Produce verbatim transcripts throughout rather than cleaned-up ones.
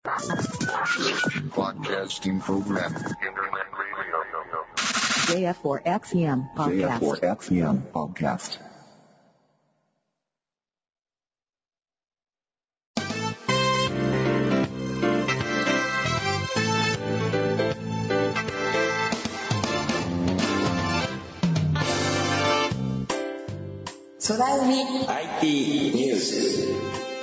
Broadcasting program. Internet radio. ジェイエフフォーエックスエムpodcast. ジェイエフフォーエックスエム podcast. 空海アイティー ニュース。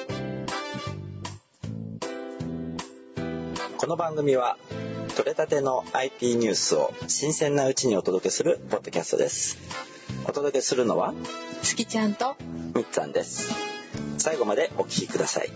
この番組は取れたての アイティー ニュースを新鮮なうちにお届けするポッドキャストです。お届けするのはすきちゃんとみっつぁんです。最後までお聞きください。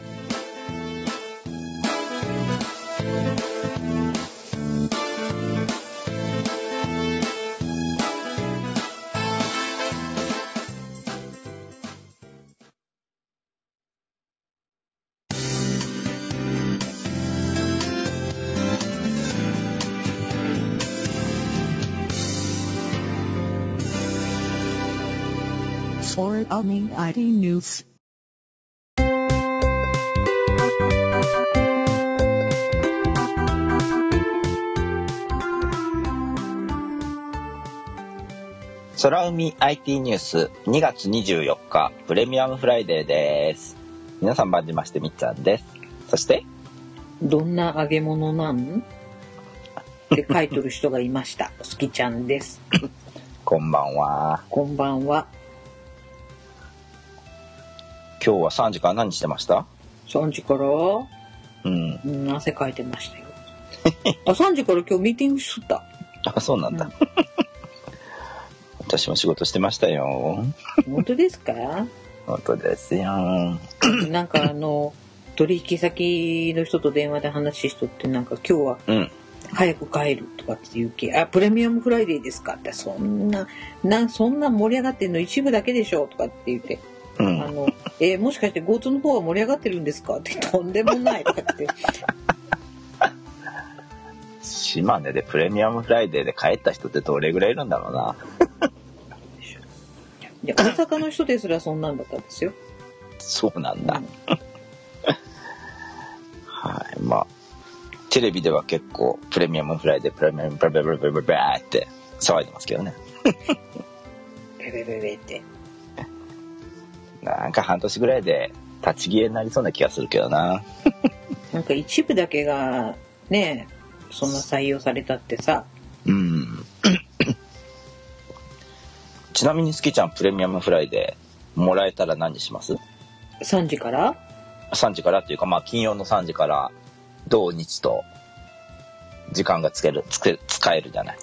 空海 アイティー ニュース。 空海 アイティー ニュースにがつにじゅうよっかプレミアムフライデーです。皆さん番じましてみっちゃんです。そしてどんな揚げ物なんって書いてる人がいました。すきちゃんです。 こんばんは。 こんばんは。 今日はさんじから何してました？ さんじからうん、 うん、汗かいてましたよ。あ、さんじから今日ミーティングしとった。 あ、そうなんだ、うん、私も仕事してましたよ。 本当ですか？ 本当ですよ。 なんかあの取引先の人と電話で話しとって、なんか今日は、うん、早く帰るとかって言うけ、あ、プレミアムフライデーですかって、そんななそんな盛り上がってんの一部だけでしょとかって言って、うん、あのえー、もしかして GoTo の方は盛り上がってるんですかって、とんでもないとかって。 島根でプレミアムフライデーで帰った人ってどれぐらいいるんだろうな。 いや、大阪の人ですらそんなんだったんですよ。 そうなんだ。うん、はい、まあテレビでは結構プレミアムフライデープレミアムブラブラブラブラブラって騒いでますけどね。 ベベベベって。 なんか半年ぐらいで立ち消えになりそうな気がするけどな。 なんか一部だけがね、そんな採用されたってさ。 うん。ちなみにすきちゃんプレミアムフライデーもらえたら何します？ さんじから？ さんじからっていうか、まあ金曜のさんじから土日と時間がつけるつけ使えるじゃない。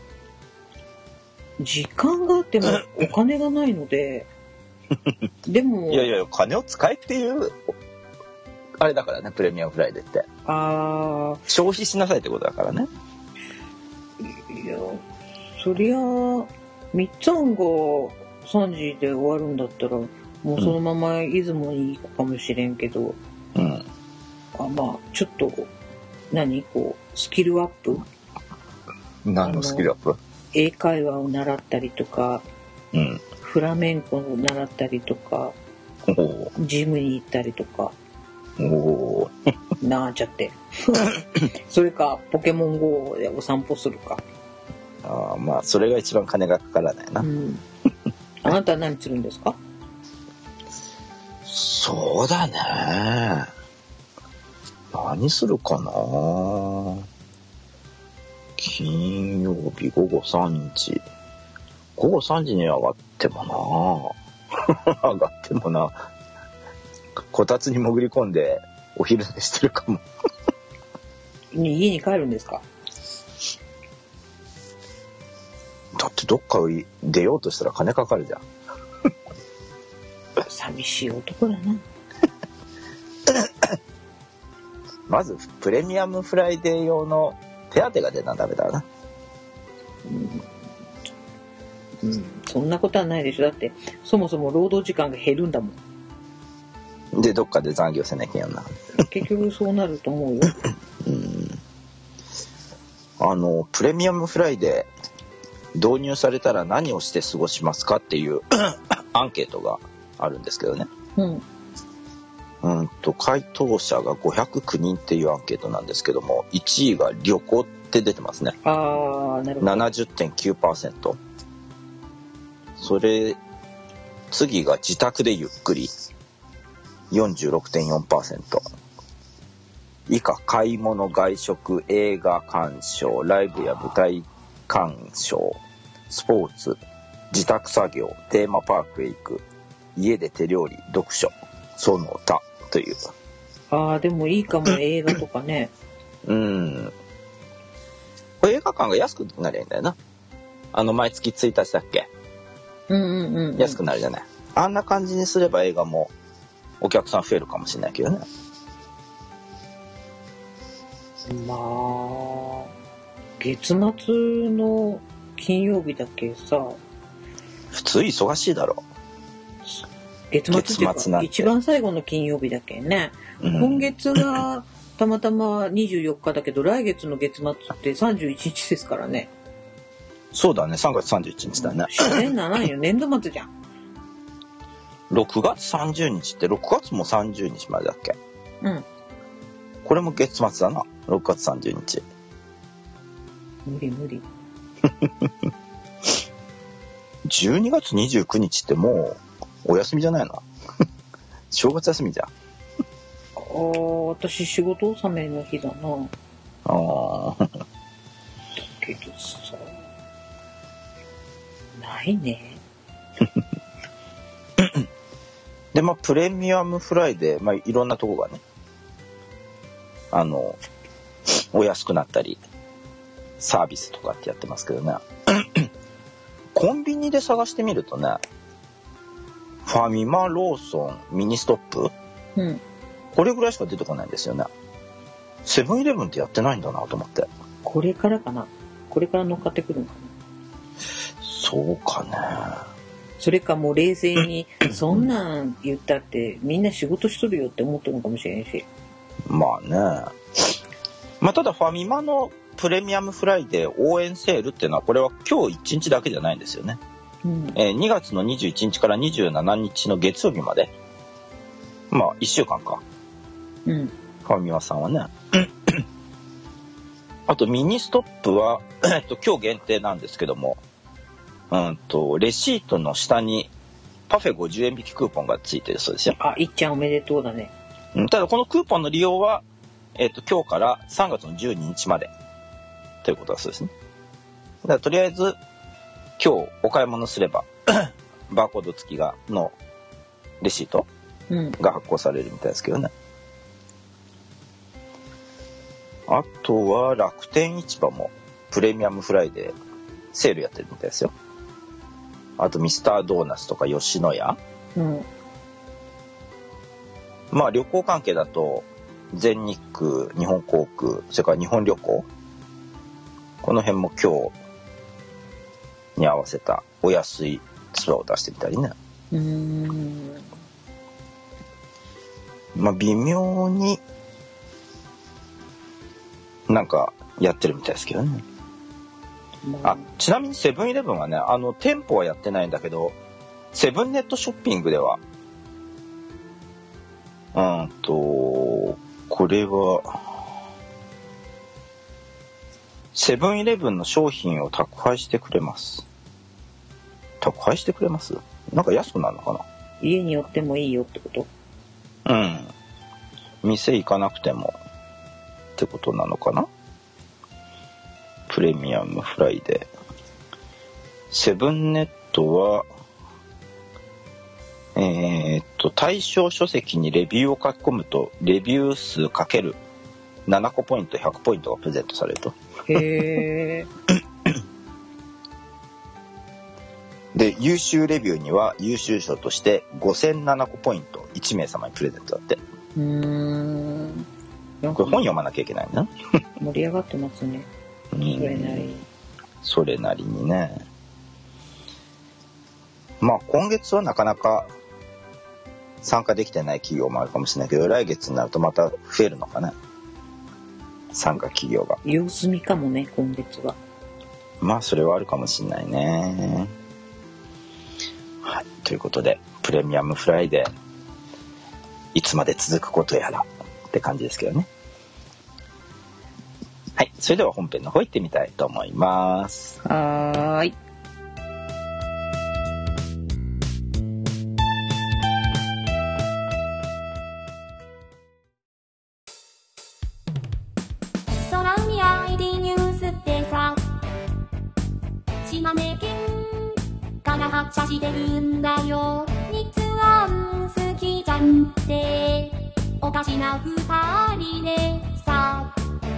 時間があってもお金がないので。でもいやいや金を使えっていうあれだからね、プレミアムフライデーって。 ああ。 消費しなさいってことだからね。 いや、そりゃみっつぁんがさんじで終わるんだったらもうそのまま出雲に行くかもしれんけど、うん、あ、まあちょっと何こうスキルアップ。 何のスキルアップ？ 英会話を習ったりとか。うん。フラメンコを習ったりとか、ジムに行ったりとか、おなんちゃって。それかポケモン ゴー でお散歩するか。 ああ、まあそれが一番金がかからないな。うん、 あなたは何するんですか？ そうだね。何するかな。金曜日午後さんじ。午後さんじに上がってもな上がってもなこたつに潜り込んでお昼寝してるかも。 家に帰るんですか？ だってどっか出ようとしたら金かかるじゃん。 寂しい男だな。 まずプレミアムフライデー用の手当が出なダメだな。 うんうん、そんなことはないでしょ。だってそもそも労働時間が減るんだもん。でどっかで残業せなきゃいけないな。 結局そうなると思うよ。うん、 あのプレミアムフライデー導入されたら何をして過ごしますかっていうアンケートがあるんですけどね。うん、 うんと回答者がごひゃくきゅうにんっていうアンケートなんですけども、いちいが旅行って出てますね。 ああ、なるほど。 ななじゅってんきゅうパーセント。それ次が自宅でゆっくり よんじゅうろくてんよんパーセント。以下買い物、外食、映画鑑賞、ライブや舞台鑑賞、スポーツ、自宅作業、テーマパークへ行く、家で手料理、読書、その他という。 ああ、でもいいかも、映画とかね。 うん。これ映画館が安くなりゃいいんだよな。あの毎月ついたちだっけ？ うんうんうん、うん。 安くなるじゃない。あんな感じにすれば映画もお客さん増えるかもしれないけどね。 まあ、月末の金曜日だけさ。 普通忙しいだろ。 月末っていうか一番最後の金曜日だけね。うん、今月がたまたまにじゅうよっかだけど、来月の月末ってさんじゅういちにちですからね。 そうだね、さんがつさんじゅういちにちだね。 自然ならんよ、年度末じゃん。 ろくがつさんじゅうにちってろくがつもさんじゅうにちまでだっけ？ うん。 これも月末だな、ろくがつさんじゅうにち。 無理無理。 じゅうにがつにじゅうくにちってもうお休みじゃないの？正月休みじゃん。 ああ、私仕事納めの日だな。 ああ。 だけどさ、ないね。 で、まあプレミアムフライデー、まあいろんなとこがね、あのお安くなったりサービスとかってやってますけどね。コンビニで探してみるとね、ファミマ、ローソン、ミニストップ、 うん、 これぐらいしか出てこないんですよね。セブンイレブンってやってないんだなと思って。 これからかな。これから乗っかってくるのかな。 そうかね。 それかもう冷静にそんなん言ったってみんな仕事しとるよって思ってるのかもしれんし。 まあね。まあただファミマのプレミアムフライデー応援セールっていうのは、これは今日いちにちだけじゃないんですよね。うん、えー、にがつのにじゅういちにちからにじゅうしちにちの月曜日まで、まあいっしゅうかんか。 うん。 ファミマさんはね。あとミニストップはえっと今日限定なんですけども、うんとレシートの下にパフェごじゅうえん引きクーポンがついてるそうですよ。 あ、いっちゃんおめでとうだね。 うん、ただこのクーポンの利用はえっと今日からさんがつのじゅうににちまでということだそうですね。だからとりあえず今日お買い物すればバーコード付きがのレシートが発行されるみたいですけどね。うん、あとは楽天市場もプレミアムフライデーセールやってるみたいですよ。あとミスタードーナツとか吉野家、うん、まあ旅行関係だと全日空、日本航空、それから日本旅行、この辺も今日に合わせたお安いツアーを出してみたりね。うーん、まあ微妙になんかやってるみたいですけどね。あ、ちなみにセブンイレブンはね、あの店舗はやってないんだけど、セブンネットショッピングではうんとこれはセブンイレブンの商品を宅配してくれます。宅配してくれます？なんか安くなるのかな？ 家に寄ってもいいよってこと？ うん。店行かなくてもってことなのかな？プレミアムフライデー。セブンネットは、えー、っと、対象書籍にレビューを書き込むと、レビュー数かけるななこポイント、ひゃくポイントがプレゼントされると。へー。で、優秀レビューには優秀賞としてごせんななこポイントいちめいさまにプレゼントだって。うーん。これ本読まなきゃいけないな。 盛り上がってますね。それなりに。 それなりにね。まあ今月はなかなか参加できてない企業もあるかもしれないけど、来月になるとまた増えるのかな。参加企業が。 様子見かもね、今月は。 まあそれはあるかもしれないね。はい。ということで、プレミアムフライデー。 いつまで続くことやらって感じですけどね。はい、それでは本編の方行ってみたいと思います。 はーい。 空海 アイディー ニュースってさ、島根県から発車してるんだよ。日安好きじゃんっておかしな二人でさ。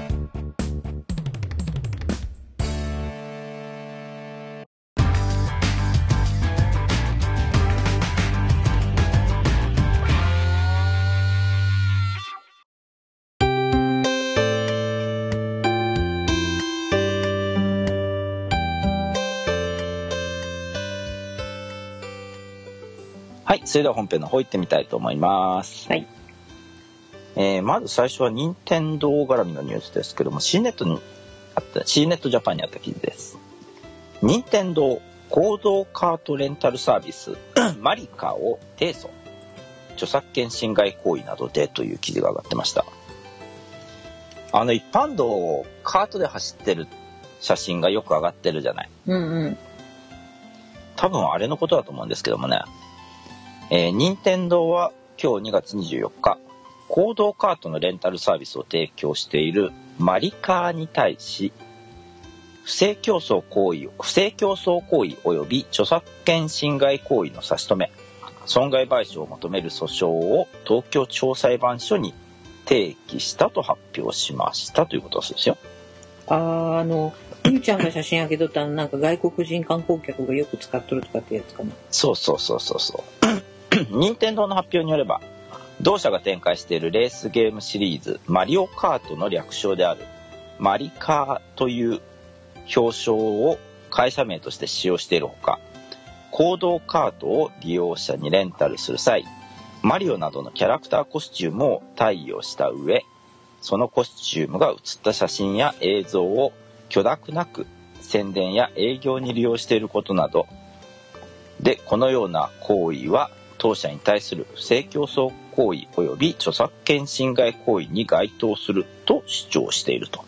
はい、それでは本編の方行ってみたいと思います。 はい。 えー、まず最初は任天堂絡みのニュースですけども、 C ネットにあった C ネットジャパンにあった記事です。任天堂行動カートレンタルサービスマリカを提訴、著作権侵害行為などでという記事が上がってました。あの一般道をカートで走ってる写真がよく上がってるじゃない。 うんうん。 多分あれのことだと思うんですけどもね、えー、任天堂は今日にがつにじゅうよっか、行動カートのレンタルサービスを提供しているマリカーに対し、不正競争行為、不正競争行為及び著作権侵害行為の差し止め、損害賠償を求める訴訟を東京地方裁判所に提起したと発表しましたということですよ。 あー、あのゆうちゃんが写真あげとったの、なんか外国人観光客がよく使っとるとかってやつかな。 そうそうそうそうそう任天堂の発表によれば、同社が展開しているレースゲームシリーズマリオカートの略称であるマリカーという表彰を会社名として使用しているほか、行動カートを利用者にレンタルする際、マリオなどのキャラクターコスチュームを貸与した上、そのコスチュームが写った写真や映像を許諾なく宣伝や営業に利用していることなどで、このような行為は当社に対する不正競争行為及び著作権侵害行為に該当すると主張していると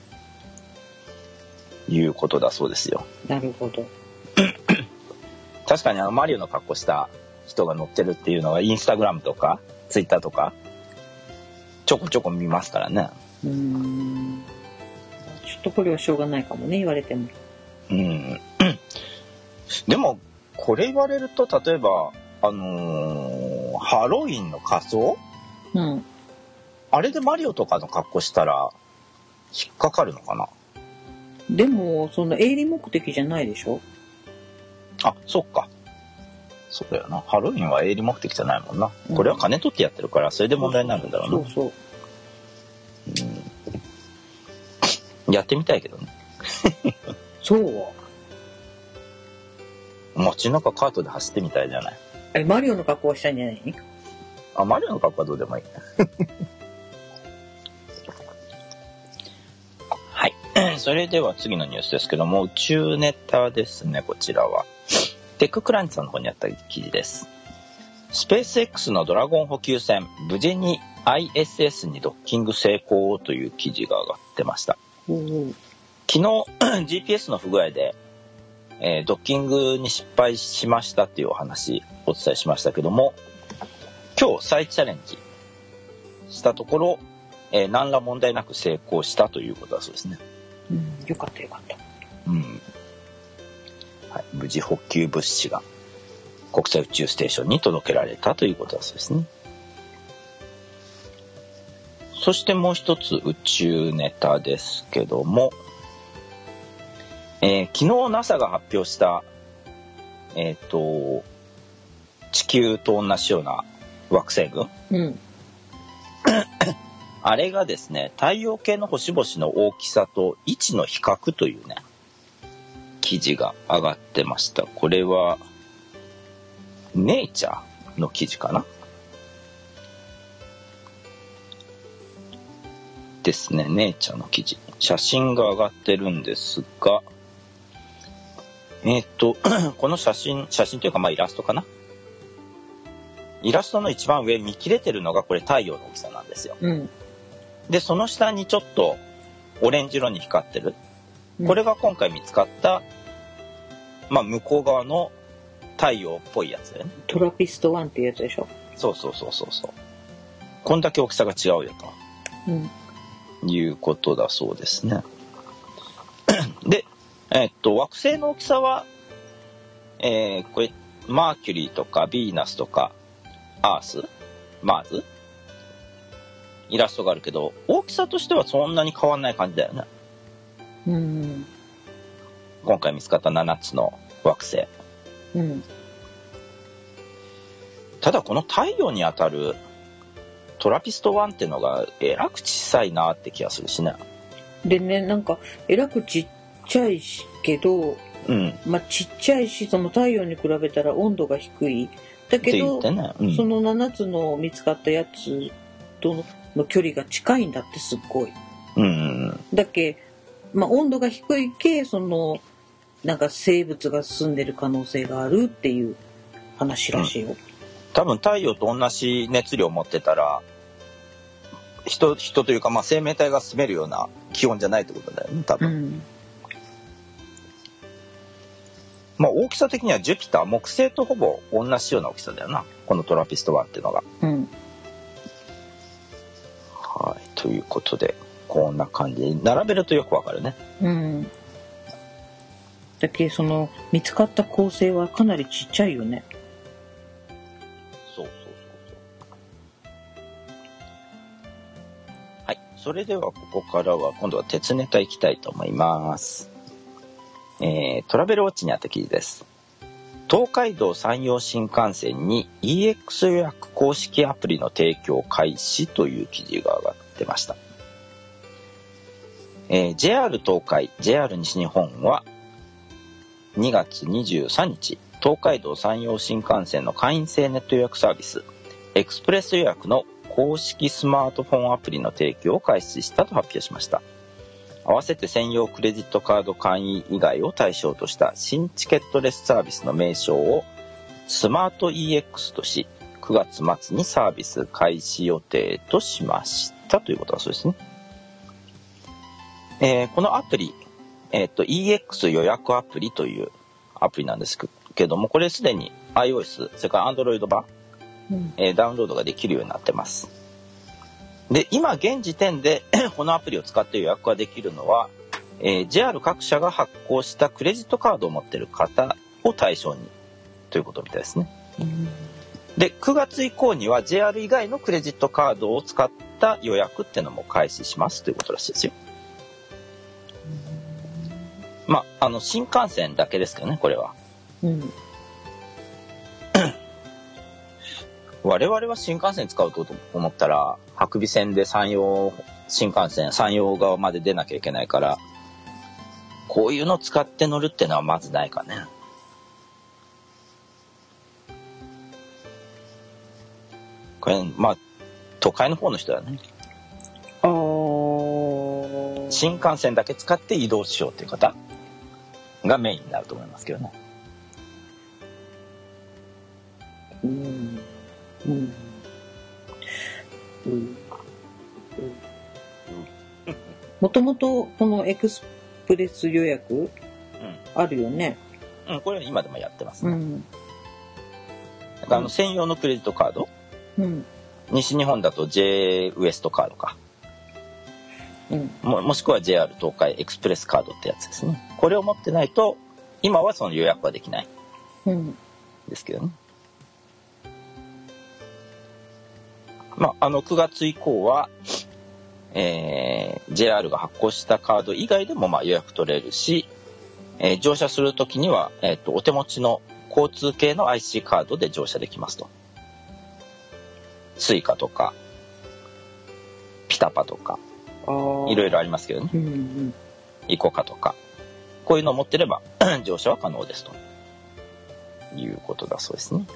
いうことだそうですよ。 なるほど。 確かにあのマリオの格好した人が載ってるっていうのはインスタグラムとかツイッターとかちょこちょこ見ますからね。 うーん、ちょっとこれはしょうがないかもね、言われても。 うんでもこれ言われると、例えばあのー、ハロウィンの仮装、 うん、 あれでマリオとかの格好したら引っかかるのかな。 でもそんな営利目的じゃないでしょ。 あ、そっか、そうだよな。ハロウィンは営利目的じゃないもんな、うん、これは金取ってやってるから、それで問題になるんだろうな。 そうそう、 うん、やってみたいけどねそう街中カートで走ってみたいじゃない。 え、マリオの格好はしたんじゃない？ あ、マリオの格好はどうでもいいはいそれでは次のニュースですけども、宇宙ネタですね。こちらはテッククランチさんの方にあった記事です。スペース X のドラゴン補給船無事に アイエスエス にドッキング成功という記事が上がってました。 うん、 昨日ジーピーエス の不具合で、えー、ドッキングに失敗しましたっていうお話お伝えしましたけども、今日再チャレンジしたところ、えー、何ら問題なく成功したということだそうですね。 うん、よかったよかった。 うん。はい、無事補給物資が国際宇宙ステーションに届けられたということだそうですね。そしてもう一つ宇宙ネタですけども、えー、昨日 ナサ が発表した、えっと、地球と同じような惑星群、 うん、 あれがですね、太陽系の星々の大きさと位置の比較というね、記事が上がってました。これはネイチャーの記事かなですね。ネイチャーの記事、写真が上がってるんですが、えっとこの写真写真というかまあイラストかな。 イラストの一番上見切れてるのがこれ太陽の大きさなんですよ。 うん。 でその下にちょっとオレンジ色に光ってる、これが今回見つかった、まあ、向こう側の太陽っぽいやつだよね。 トラピストワンっていうやつでしょ。 そうそうそうそうそう。こんだけ大きさが違うよと、うん、いうことだそうですね。で、えー、っと惑星の大きさは、えー、これマーキュリーとかヴィーナスとかアース、マーズ、イラストがあるけど大きさとしてはそんなに変わんない感じだよね。 うん、 今回見つかったななつの惑星、 うん、 ただこの太陽にあたるトラピストワンってのがえらく小さいなって気がするしね。でね、なんかえらくちっちゃいしけど、うん、まあちっちゃいしその太陽に比べたら温度が低いだけど、ね、うん、そのななつの見つかったやつとの距離が近いんだってすっごい、うん、だけ、まあ、温度が低いけそのなんか生物が住んでる可能性があるっていう話らしいよ、うん、 多分太陽と同じ熱量を持ってたら 人, 人というか、まあ、生命体が住めるような気温じゃないってことだよね多分、うん、まあ、大きさ的にはジュピター木星とほぼ同じような大きさだよなこのトラピストワンっていうのが、うん、はい、ということでこんな感じで並べるとよくわかるね、うん、 だけその見つかった恒星はかなりちっちゃいよね。 そうそうそうそう。はい、それではここからは今度は鉄ネタいきたいと思います。えー、トラベルウォッチにあった記事です。東海道山陽新幹線に イーエックス 予約公式アプリの提供開始という記事が上がってました。えー、ジェイアール 東海、ジェイアール 西日本はにがつにじゅうさんにち、東海道山陽新幹線の会員制ネット予約サービス、エクスプレス予約の公式スマートフォンアプリの提供を開始したと発表しました。合わせて専用クレジットカード会員以外を対象とした新チケットレスサービスの名称をスマート イーエックス とし、くがつ末にサービス開始予定としましたということだそうですね。えー、このアプリ、えーと、イーエックス 予約アプリというアプリなんですけども、これすでに iOS、それから Android 版、うんえー、ダウンロードができるようになってます。で、今現時点でこのアプリを使って予約ができるのは、えー、ジェイアール 各社が発行したクレジットカードを持っている方を対象にということみたいですね。うん、で、くがつ以降には ジェイアール 以外のクレジットカードを使った予約っていうのも開始しますということらしいですよ。まあ、あの新幹線だけですけどねこれは、うん、我々は新幹線使うと思ったら白尾線で山陽新幹線山陽側まで出なきゃいけないから、こういうの使って乗るってのはまずないかね。これまあ都会の方の人だね。あ新幹線だけ使って移動しようっていう方がメインになると思いますけどね。うんうんうんもともとこのエクスプレス予約、うん、あるよね。 うん、これ今でもやってますね。うん、だからあの専用のクレジットカード、うん、西日本だと J ウエストカードか、うん、も, もしくは ジェイアール 東海エクスプレスカードってやつですね。これを持ってないと今はその予約はできない、うん、ですけどね。まああのくがつ以降は、えー、ジェイアール が発行したカード以外でもまあ予約取れるし、えー、乗車するときには、えーと、お手持ちの交通系の アイシー カードで乗車できますと。スイカとかピタパとかいろいろありますけどね、うんうん、イコカとかこういうのを持ってれば乗車は可能ですということだそうですね。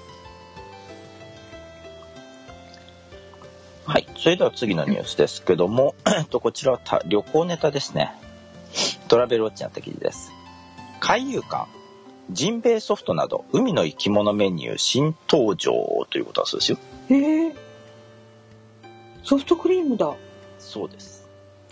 はい、それでは次のニュースですけどもこちらは旅行ネタですね。トラベルウォッチにあった記事です。海遊館ジンベエソフトなど海の生き物メニュー新登場ということだそうですよ。 へえ。ソフトクリームだ。 そうです。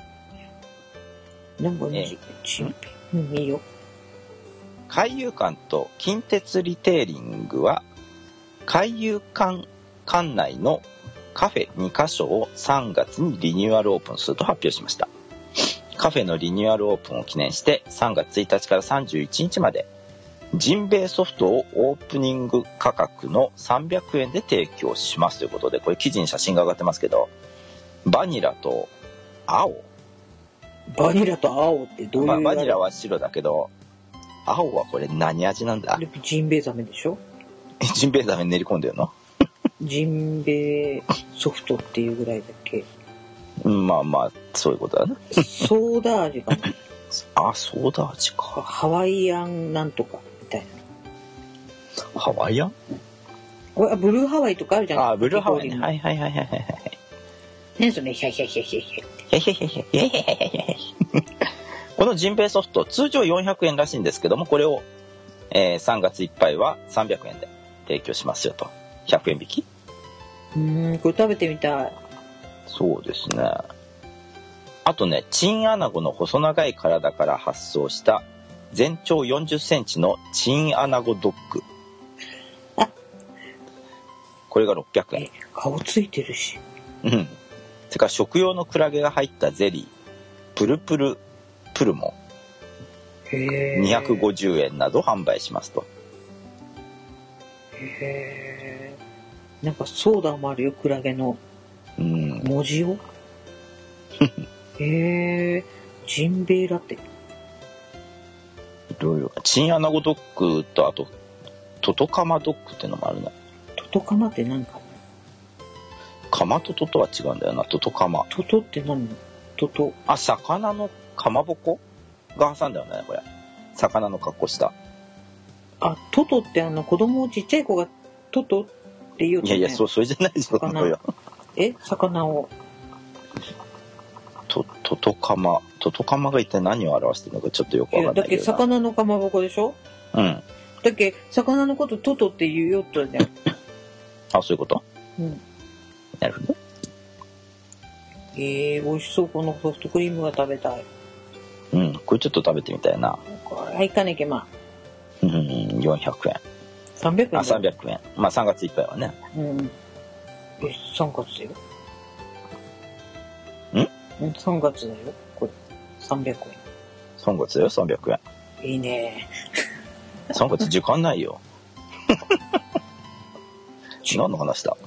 なんかね、ジンベエ。うん、いいよ。 海遊館と近鉄リテイリングは海遊館館内のカフェにカ所をさんがつにリニューアルオープンすると発表しました。カフェのリニューアルオープンを記念してさんがつついたちからさんじゅういちにちまでジンベエソフトをオープニング価格のさんびゃくえんで提供しますということで、これ記事に写真が上がってますけど、バニラと青。 バニラと青ってどういう、 ま、バニラは白だけど青はこれ何味なんだ？ ジンベエザメでしょ。 ジンベエザメ練り込んでるの？ ジンベエソフトっていうぐらいだっけ。 まあまあそういうことだね。 ソーダ味かな。 あ、ソーダ味か。 ハワイアンなんとかみたいな。ハワイアン？ これブルーハワイとかあるじゃん。 あ、ブルーハワイね。はいはいはいはいはい。 何それ、ヒャヒャヒャヒャヒャ。 ヒャヒャヒャヒャヒャヒャヒャヒャヒャ。このジンベエソフト通常よんひゃくえんらしいんですけども、これを、えー、さんがついっぱいはさんびゃくえんで提供しますよと。ひゃくえん引き。 うーん、これ食べてみたい。 そうですね。あとね、チンアナゴの細長い体から発想した全長よんじゅっセンチのチンアナゴドッグ。これがろっぴゃくえん。 え、顔ついてるし。 うん。それから食用のクラゲが入ったゼリー、プルプルプルモンにひゃくごじゅうえんなど販売しますと。 へー。なんかソーダもあるよ、クラゲの文字を。へー。ジンベエラテ。 どういう、チンアナゴドッグとあとトトカマドッグっていうのもあるね。 トトカマって何かな。 カマトトとは違うんだよな。トトカマ。 トトって何？トト。 あ、魚のかまぼこが挟んだよね、これ。魚の格好した。 あ、トトってあの子供ちっちゃい子がトトって言うと、ね、 いやいや、そそれじゃないですよ。 え、魚を。 トトトカマ、トトカマが一体何を表してるのかちょっとよくわかんないけど。 だっけ魚のかまぼこでしょ。 うん。 だっけ魚のことトトって言うよってね。 あ、そういうこと。 うん。 なるほど。 えー、美味しそう。このソフトクリームが食べたい。 うん、これちょっと食べてみたいな。 これはいかねえけま。 うん、よんひゃくえん。 さんびゃくえん。 あ、さんびゃくえん。まあさんがついっぱいはね。 うん。え、さんがつだよ。ん？ さん 月だよ。これさんびゃくえん。 さんがつだよ、さんびゃくえん。いいね。 さんがつ時間ないよ。何の話だ。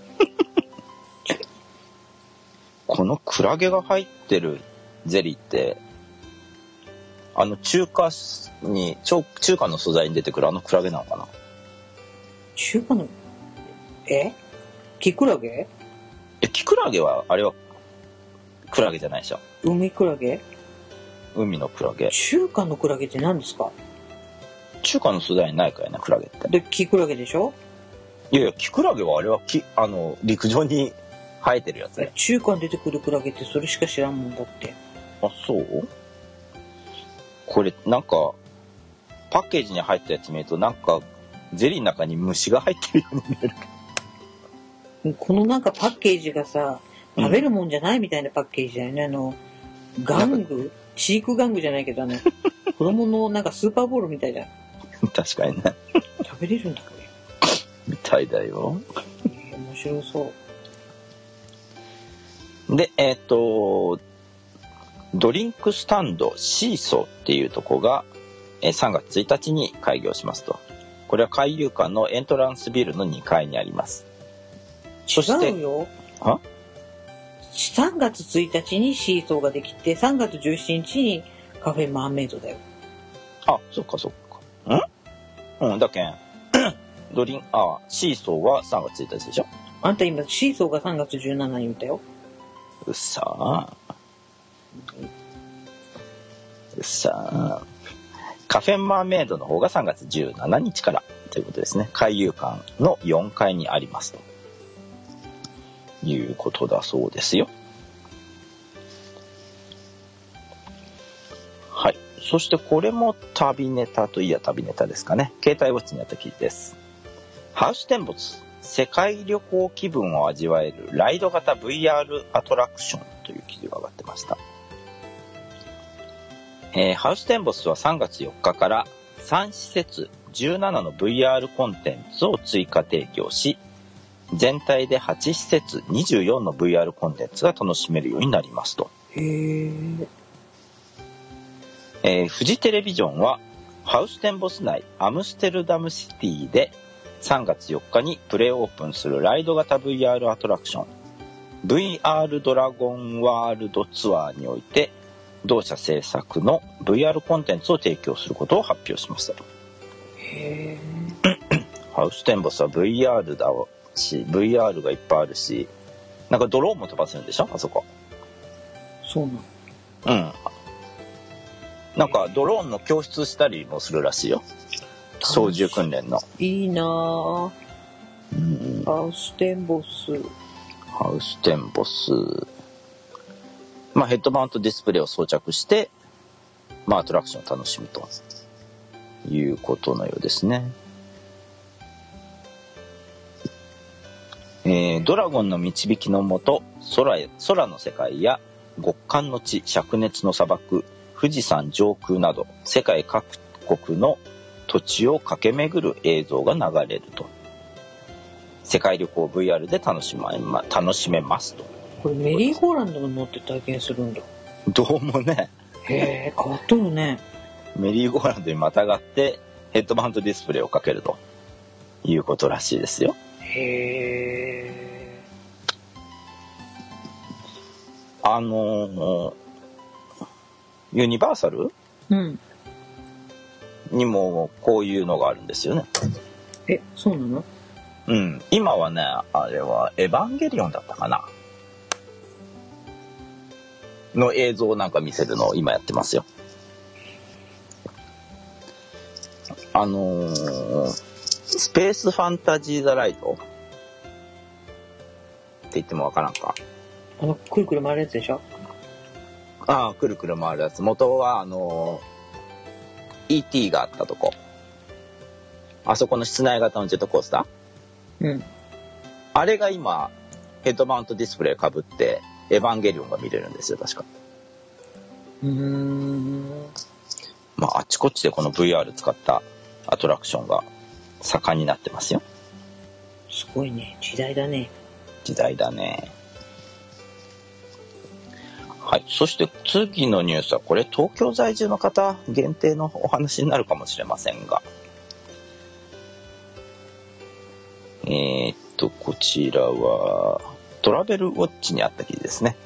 このクラゲが入ってるゼリーってあの中華に中華の素材に出てくるあのクラゲなのかな。 中華のえキクラゲ？ え、キクラゲはあれはクラゲじゃないでしょ。 海クラゲ？ 海のクラゲ。 中華のクラゲって何ですか？ 中華の素材にないからね、クラゲって。 で、キクラゲでしょ？ いやいや、キクラゲはあれはきあの陸上に生えてるやつね。 中華に出てくるクラゲってそれしか知らんもんだって。 あ、そう？これなんかパッケージに入ったやつ見るとなんかゼリーの中に虫が入ってるように見えるけど。 このなんかパッケージがさ、食べるもんじゃないみたいなパッケージだよね。あの玩具、チーク玩具じゃないけど、あの子供のなんかスーパーボールみたいじゃん。 確かにね。 食べれるんだこれ。 みたいだよ。 えー、面白そう。 で、えっと、ドリンクスタンドシーソーっていうとこがさんがつついたちに開業しますと。これは海遊館のエントランスビルのにかいにあります。 そして違うよ。 は？さんがつついたちにシーソーができて、さんがつじゅうしちにちにカフェマーメイドだよ。 あ、そっかそっか。ん？うん、だけん。ドリン、あ、シーソーはさんがつついたちでしょ？ あんた今シーソーがさんがつじゅうしちにちに言ったよ。 うっさー。うっさー。カフェマーメイドの方がさんがつじゅうしちにちからということですね。海遊館のよんかいにありますということだそうですよ。はい。 そしてこれも旅ネタといや旅ネタですかね。携帯ウォッチにあった記事です。ハウステンボス、世界旅行気分を味わえるライド型 ブイアール アトラクションという記事が上がってました。えー、ハウステンボスはさんがつよっかからさんしせつじゅうななの ブイアール コンテンツを追加提供し、全体ではちしせつにじゅうよんの ブイアール コンテンツが楽しめるようになりますと。 へー。 えー、フジテレビジョンはハウステンボス内アムステルダムシティでさんがつよっかにプレオープンするライド型 ブイアール アトラクション ブイアール ドラゴンワールドツアーにおいて同社制作の ブイアール コンテンツを提供することを発表しましたと。 へー。ハウステンボスは ブイアール だし ブイアール がいっぱいあるし、なんかドローンも飛ばせるんでしょあそこ。 そうなの。 うん。なんかドローンの教室したりもするらしいよ。操縦訓練の。 いいなぁ、うん、ハウステンボス。 ハウステンボス。まあヘッドマウントディスプレイを装着して、まあアトラクションを楽しむということのようですね。えー、ドラゴンの導きのもと、空へ、空の世界や極寒の地、灼熱の砂漠、富士山上空など世界各国の土地を駆け巡る映像が流れると。世界旅行 ブイアール で楽しま、ま、楽しめますと。 これメリーゴーランドに乗って体験するんだ。 どうもね。 へえ、変わっとるね。 メリーゴーランドにまたがってヘッドマウントディスプレイをかけるということらしいですよ。 へえ。 あのー、ユニバーサル、 うん、 にもこういうのがあるんですよね。 え、そうなの？ うん。今はね、あれはエヴァンゲリオンだったかなの映像なんか見せるのを今やってますよ。あのー、スペースファンタジーザライドって言ってもわからんか。 あのくるくる回るやつでしょ。 ああ、くるくる回るやつ。元はあのー、イーティー があったとこ。あそこの室内型のジェットコースター。 うん。 あれが今ヘッドマウントディスプレイかぶってエヴァンゲリオンが見れるんですよ、確か。 うーん。 まああっちこっちでこの ブイアール 使ったアトラクションが盛んになってますよ。 すごいね、時代だね。 時代だね。はい。そして次のニュースはこれ東京在住の方限定のお話になるかもしれませんが、えー、っとこちらはトラベルウォッチにあった記事ですね。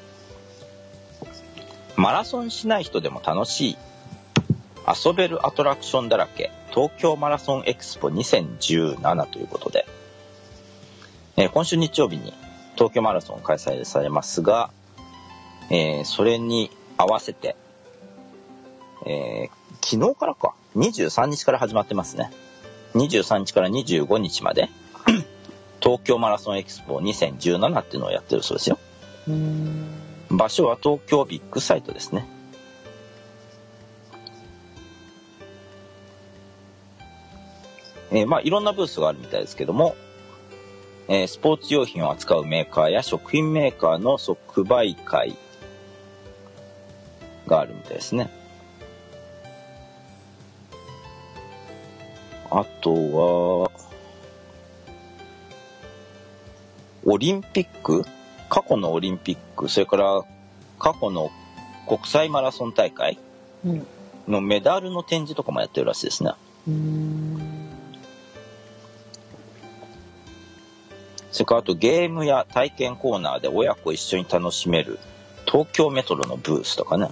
マラソンしない人でも楽しい遊べるアトラクションだらけ東京マラソンエクスポにせんじゅうななということで、えー、今週日曜日に東京マラソン開催されますが、えー、それに合わせて、えー、昨日からかにじゅうさんにちから始まってますね。にじゅうさんにちからにじゅうごにちまで東京マラソンエクスポにせんじゅうななっていうのをやってるそうですよ。 うーん。 場所は東京ビッグサイトですね。えー、まあいろんなブースがあるみたいですけども、えー、スポーツ用品を扱うメーカーや食品メーカーの即売会があるみたいですね。あとはオリンピック、過去のオリンピック、それから過去の国際マラソン大会のメダルの展示とかもやってるらしいですね。 うーん。 それからあとゲームや体験コーナーで親子一緒に楽しめる東京メトロのブースとかね。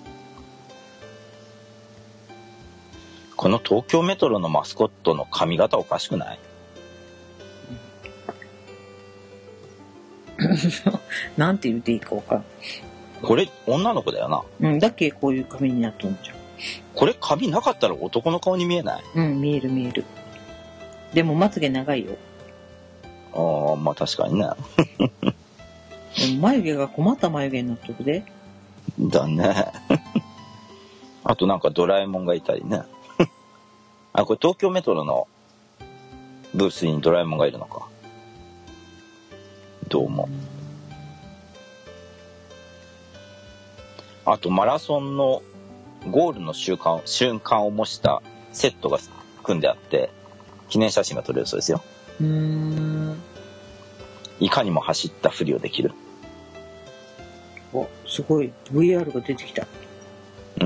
この東京メトロのマスコットの髪型おかしくない？ なんて言っていいか分からん。 これ女の子だよな。 うん、だっけこういう髪になっとんじゃん。 これ髪なかったら男の顔に見えない？ うん、見える見える。でもまつげ長いよ。 ああ、まあ確かにね。 でも眉毛が困った眉毛になっとるで。 だね。 あとなんかドラえもんがいたりね。あ、これ東京メトロのブースにドラえもんがいるのか。どうも。あとマラソンのゴールの瞬間、瞬間を模したセットが組んであって記念写真が撮れるそうですよ。 うーん。 いかにも走ったふりをできる。 お、すごい ブイアール が出てきた。 うん。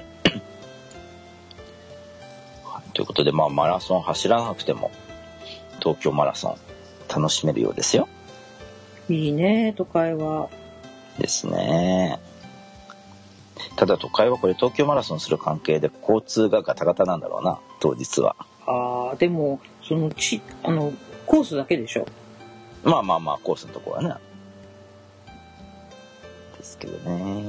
ということで、まあマラソン走らなくても東京マラソン楽しめるようですよ。 いいね、都会は。 ですね。ただ都会はこれ東京マラソンする関係で交通がガタガタなんだろうな、当日は。 ああ、でもそのちあのコースだけでしょ。 まあまあまあコースのところはね。ですけどね。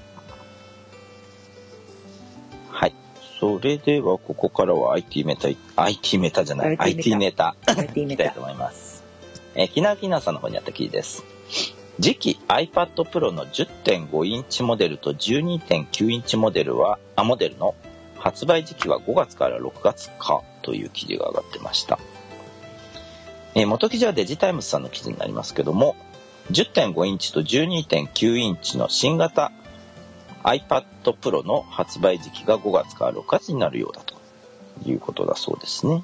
はい。それではここからは アイティー メタ アイティー メタじゃない アイティー ネタいきたいと思います。えー、きなきなさんの方にあった記事です。次期 iPad Pro の じゅってんご インチモデルと じゅうにてんきゅう インチモデルはあモデルの発売時期はごがつからろくがつかという記事が上がってました。えー、元記事はデジタイムズさんの記事になりますけども、じゅってんご インチと じゅうにてんきゅう インチの新型 iPad Pro の発売時期がごがつからろくがつになるようだということだそうですね。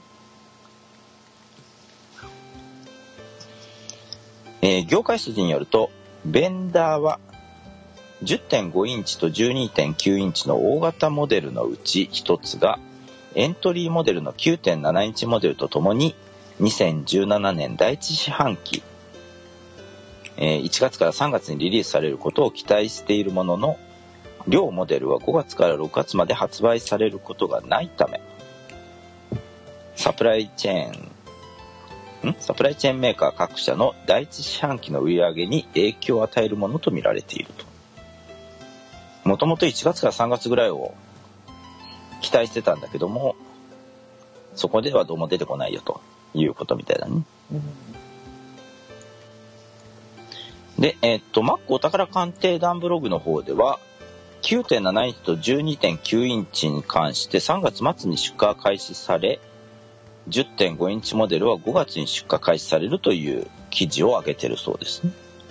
えー、業界筋によると、ベンダーは じゅってんご インチと じゅうにてんきゅう インチの大型モデルのうち一つがエントリーモデルの きゅうてんなな インチモデルとともににせんじゅうななねんだいいち四半期、えー、いちがつからさんがつにリリースされることを期待しているものの、両モデルはごがつからろくがつまで発売されることがないため、サプライチェーンんサプライチェーンメーカー各社のだいいち四半期の売り上げに影響を与えるものと見られていると。もともといちがつからさんがつぐらいを期待してたんだけども、そこではどうも出てこないよということみたいだね。うん、で、えー、っと Mac お宝鑑定団ブログの方では きゅうてんなな インチと じゅうにてんきゅう インチに関してさんがつ末に出荷開始され、じゅってんご インチモデルはごがつに出荷開始されるという記事を上げてるそうですね。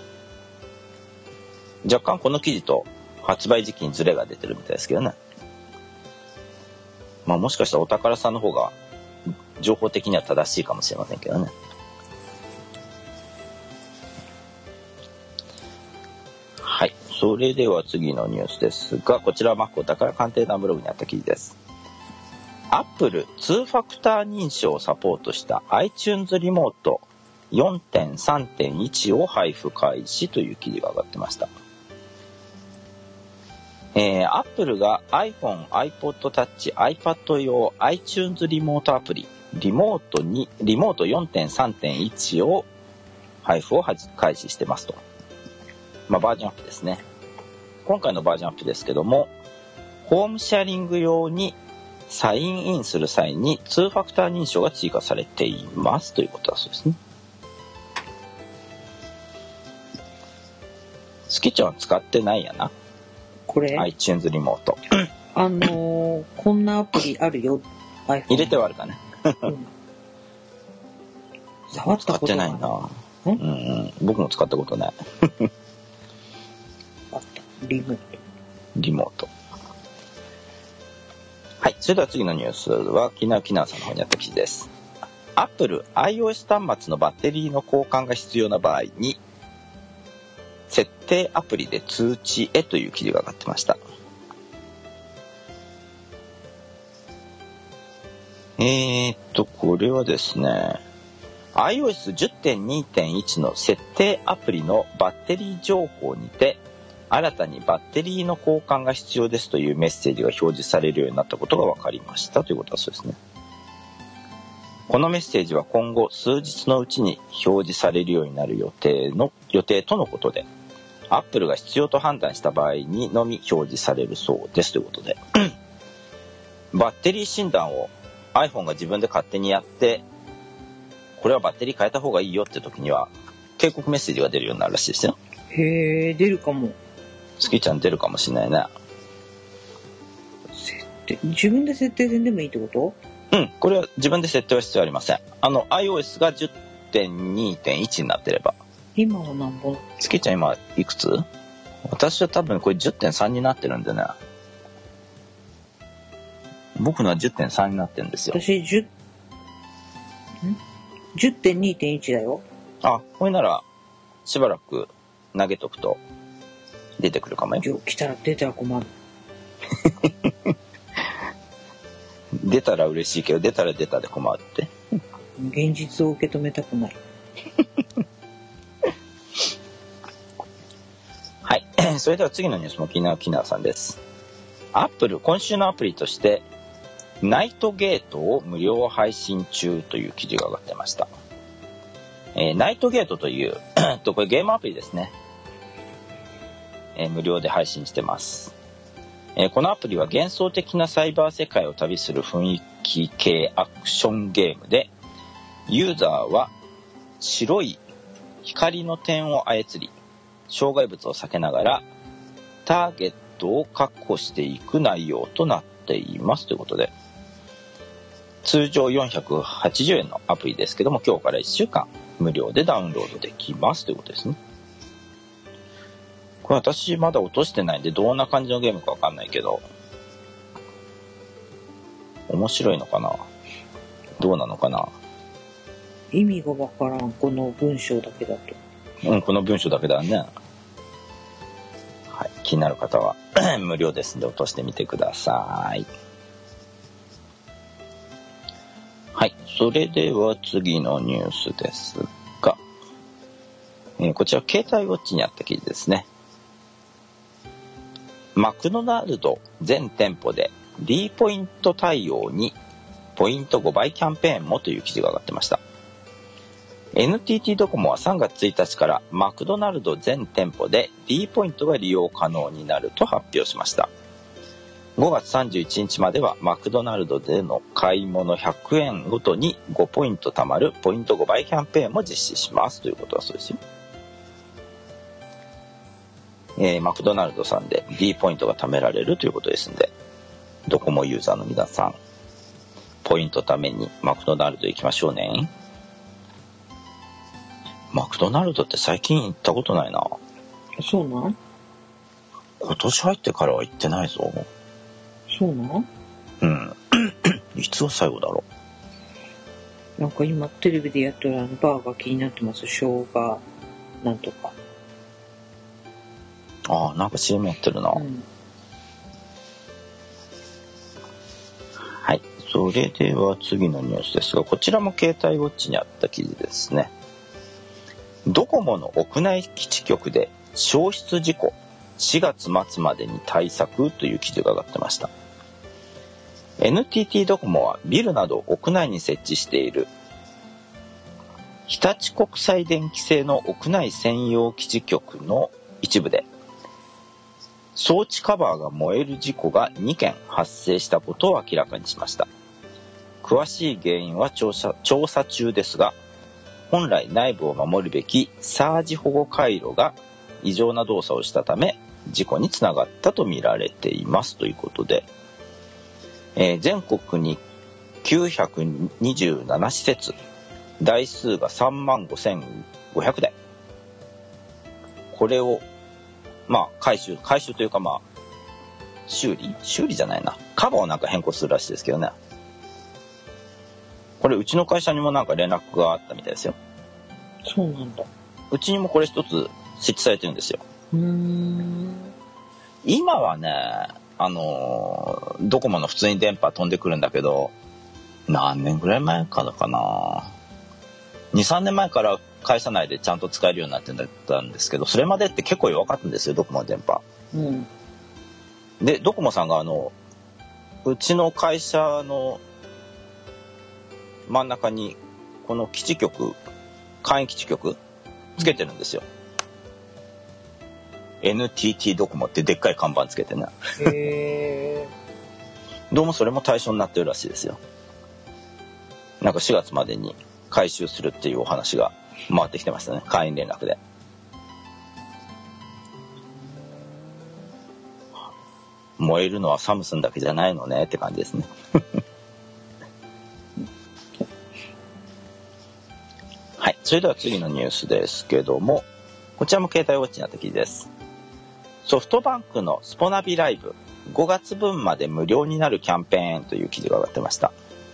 若干この記事と発売時期にズレが出てるみたいですけどね。まあもしかしたらお宝さんの方が情報的には正しいかもしれませんけどね。はい。それでは次のニュースですが、こちらは Mac お宝鑑定団ブログにあった記事です。Apple ツーファクター認証をサポートした iTunes リモート よんてんさんてんいち を配布開始という記事が上がってました。えー、Apple が iPhone、iPod Touch、iPad 用 iTunes リモートアプリリモートにリモート よんてんさんてんいち を配布を開始してますと。まあバージョンアップですね。今回のバージョンアップですけども、ホームシェアリング用にサインインする際にツーファクター認証が追加されていますということだそうですね。スキちゃんは使ってないやな。 これ iTunes リモート。 あのー、こんなアプリあるよ。iPhone 入れてはあるかね。 うん、触ったこと使ってないな。うん、うん、僕も使ったことない。 あったリモート。 リモート。はい。それでは次のニュースは、きなきなさんの方にあった記事です。Apple iOS 端末のバッテリーの交換が必要な場合に、設定アプリで通知へという記事が上がってました。えーっと、これはですね、アイオーエスじゅってんにてんいち の設定アプリのバッテリー情報にて、新たにバッテリーの交換が必要ですというメッセージが表示されるようになったことが分かりましたということだそうですね。このメッセージは今後数日のうちに表示されるようになる予定の予定とのことで、Apple が必要と判断した場合にのみ表示されるそうですということで、バッテリー診断を iPhone が自分で勝手にやって、これはバッテリー変えた方がいいよって時には警告メッセージが出るようになるらしいですよ。 へー、出るかも。 スキちゃん出るかもしれないね。 で自分で設定せんでもいいってこと？ うん、これは自分で設定は必要ありません。あの iOS が じゅってんにてんいち になってれば。 今は何本？ つきちゃん今いくつ？私は多分これ じゅってんさん になってるんでね。僕のは じゅってんさん になってるんですよ。 私じゅう、じゅってんにてんいち だよ。 あ、これならしばらく投げとくと出てくるかもよ。 来たら出たら困る。 出たら嬉しいけど出たら出たで困るって。 現実を受け止めたくない。 はい。それでは次のニュースも気になるキナーさんです。アップル今週のアプリとしてナイトゲートを無料配信中という記事が上がってました。えー、ナイトゲートというとこれゲームアプリですね。えー、無料で配信してます。えー、このアプリは幻想的なサイバー世界を旅する雰囲気系アクションゲームで、ユーザーは白い光の点を操り障害物を避けながらターゲットを確保していく内容となっていますということで、通常よんひゃくはちじゅうえんのアプリですけども、今日からいっしゅうかん無料でダウンロードできますということですね。これ私まだ落としてないんでどんな感じのゲームかわかんないけど、面白いのかな、どうなのかな。 意味がわからん、この文章だけだと。 うん、この文章だけだね。はい、気になる方は無料ですので落としてみてください。はい、それでは次のニュースですが、えー、こちら携帯ウォッチにあった記事ですね。マクドナルド全店舗で D ポイント対応にポイントごばいキャンペーンもという記事が上がってました。エヌティーティー ドコモはさんがつついたちからマクドナルド全店舗で D ポイントが利用可能になると発表しました。ごがつさんじゅういちにちまではマクドナルドでの買い物ひゃくえんごとにごポイント貯まるポイントごばいキャンペーンも実施しますということだそうですよ。えー、マクドナルドさんで D ポイントが貯められるということですので、ドコモユーザーの皆さん、ポイントためにマクドナルド行きましょうね。マクドナルドって最近行ったことないな。 そうなん？ 今年入ってからは行ってないぞ。 そうなん？ うん。いつが最後だろう。なんか今テレビでやってるあのバーが気になってます。生姜なんとか。 ああ、なんか シーエム やってるな。うん、はい。それでは次のニュースですが、こちらも携帯ウォッチにあった記事ですね。ドコモの屋内基地局で消失事故しがつまつまでに対策という記事が上がってました。 エヌティーティー ドコモはビルなど屋内に設置している日立国際電気製の屋内専用基地局の一部で装置カバーが燃える事故がにけん発生したことを明らかにしました。詳しい原因は調査、調査中ですが、本来内部を守るべきサージ保護回路が異常な動作をしたため事故につながったと見られていますということで、えー、全国にきゅうひゃくにじゅうななしせつ、台数がさんまんごせんごひゃくだい、これをまあ回収回収というかまあ修理修理じゃないな、カバーをなんか変更するらしいですけどね。これうちの会社にもなんか連絡があったみたいですよ。 そうなんだ。 うちにもこれ一つ設置されてるんですよ。 うーん。 今はね、あのドコモの普通に電波飛んでくるんだけど、何年ぐらい前からかな、にさんねんまえから会社内でちゃんと使えるようになってたんですけど、それまでって結構弱かったんですよ、ドコモの電波。 うん。 でドコモさんがあのうちの会社の真ん中にこの基地局、簡易基地局つけてるんですよ。エヌティーティー ドコモってでっかい看板つけてね。 へー。どうもそれも対象になってるらしいですよ。なんかしがつまでに回収するっていうお話が回ってきてましたね、会員連絡で。 燃えるのはサムスンだけじゃないのねって感じですね。はい、それでは次のニュースですけども、こちらも携帯ウォッチになった記事です。ソフトバンクのスポナビライブごがつぶんまで無料になるキャンペーンという記事が上がってました。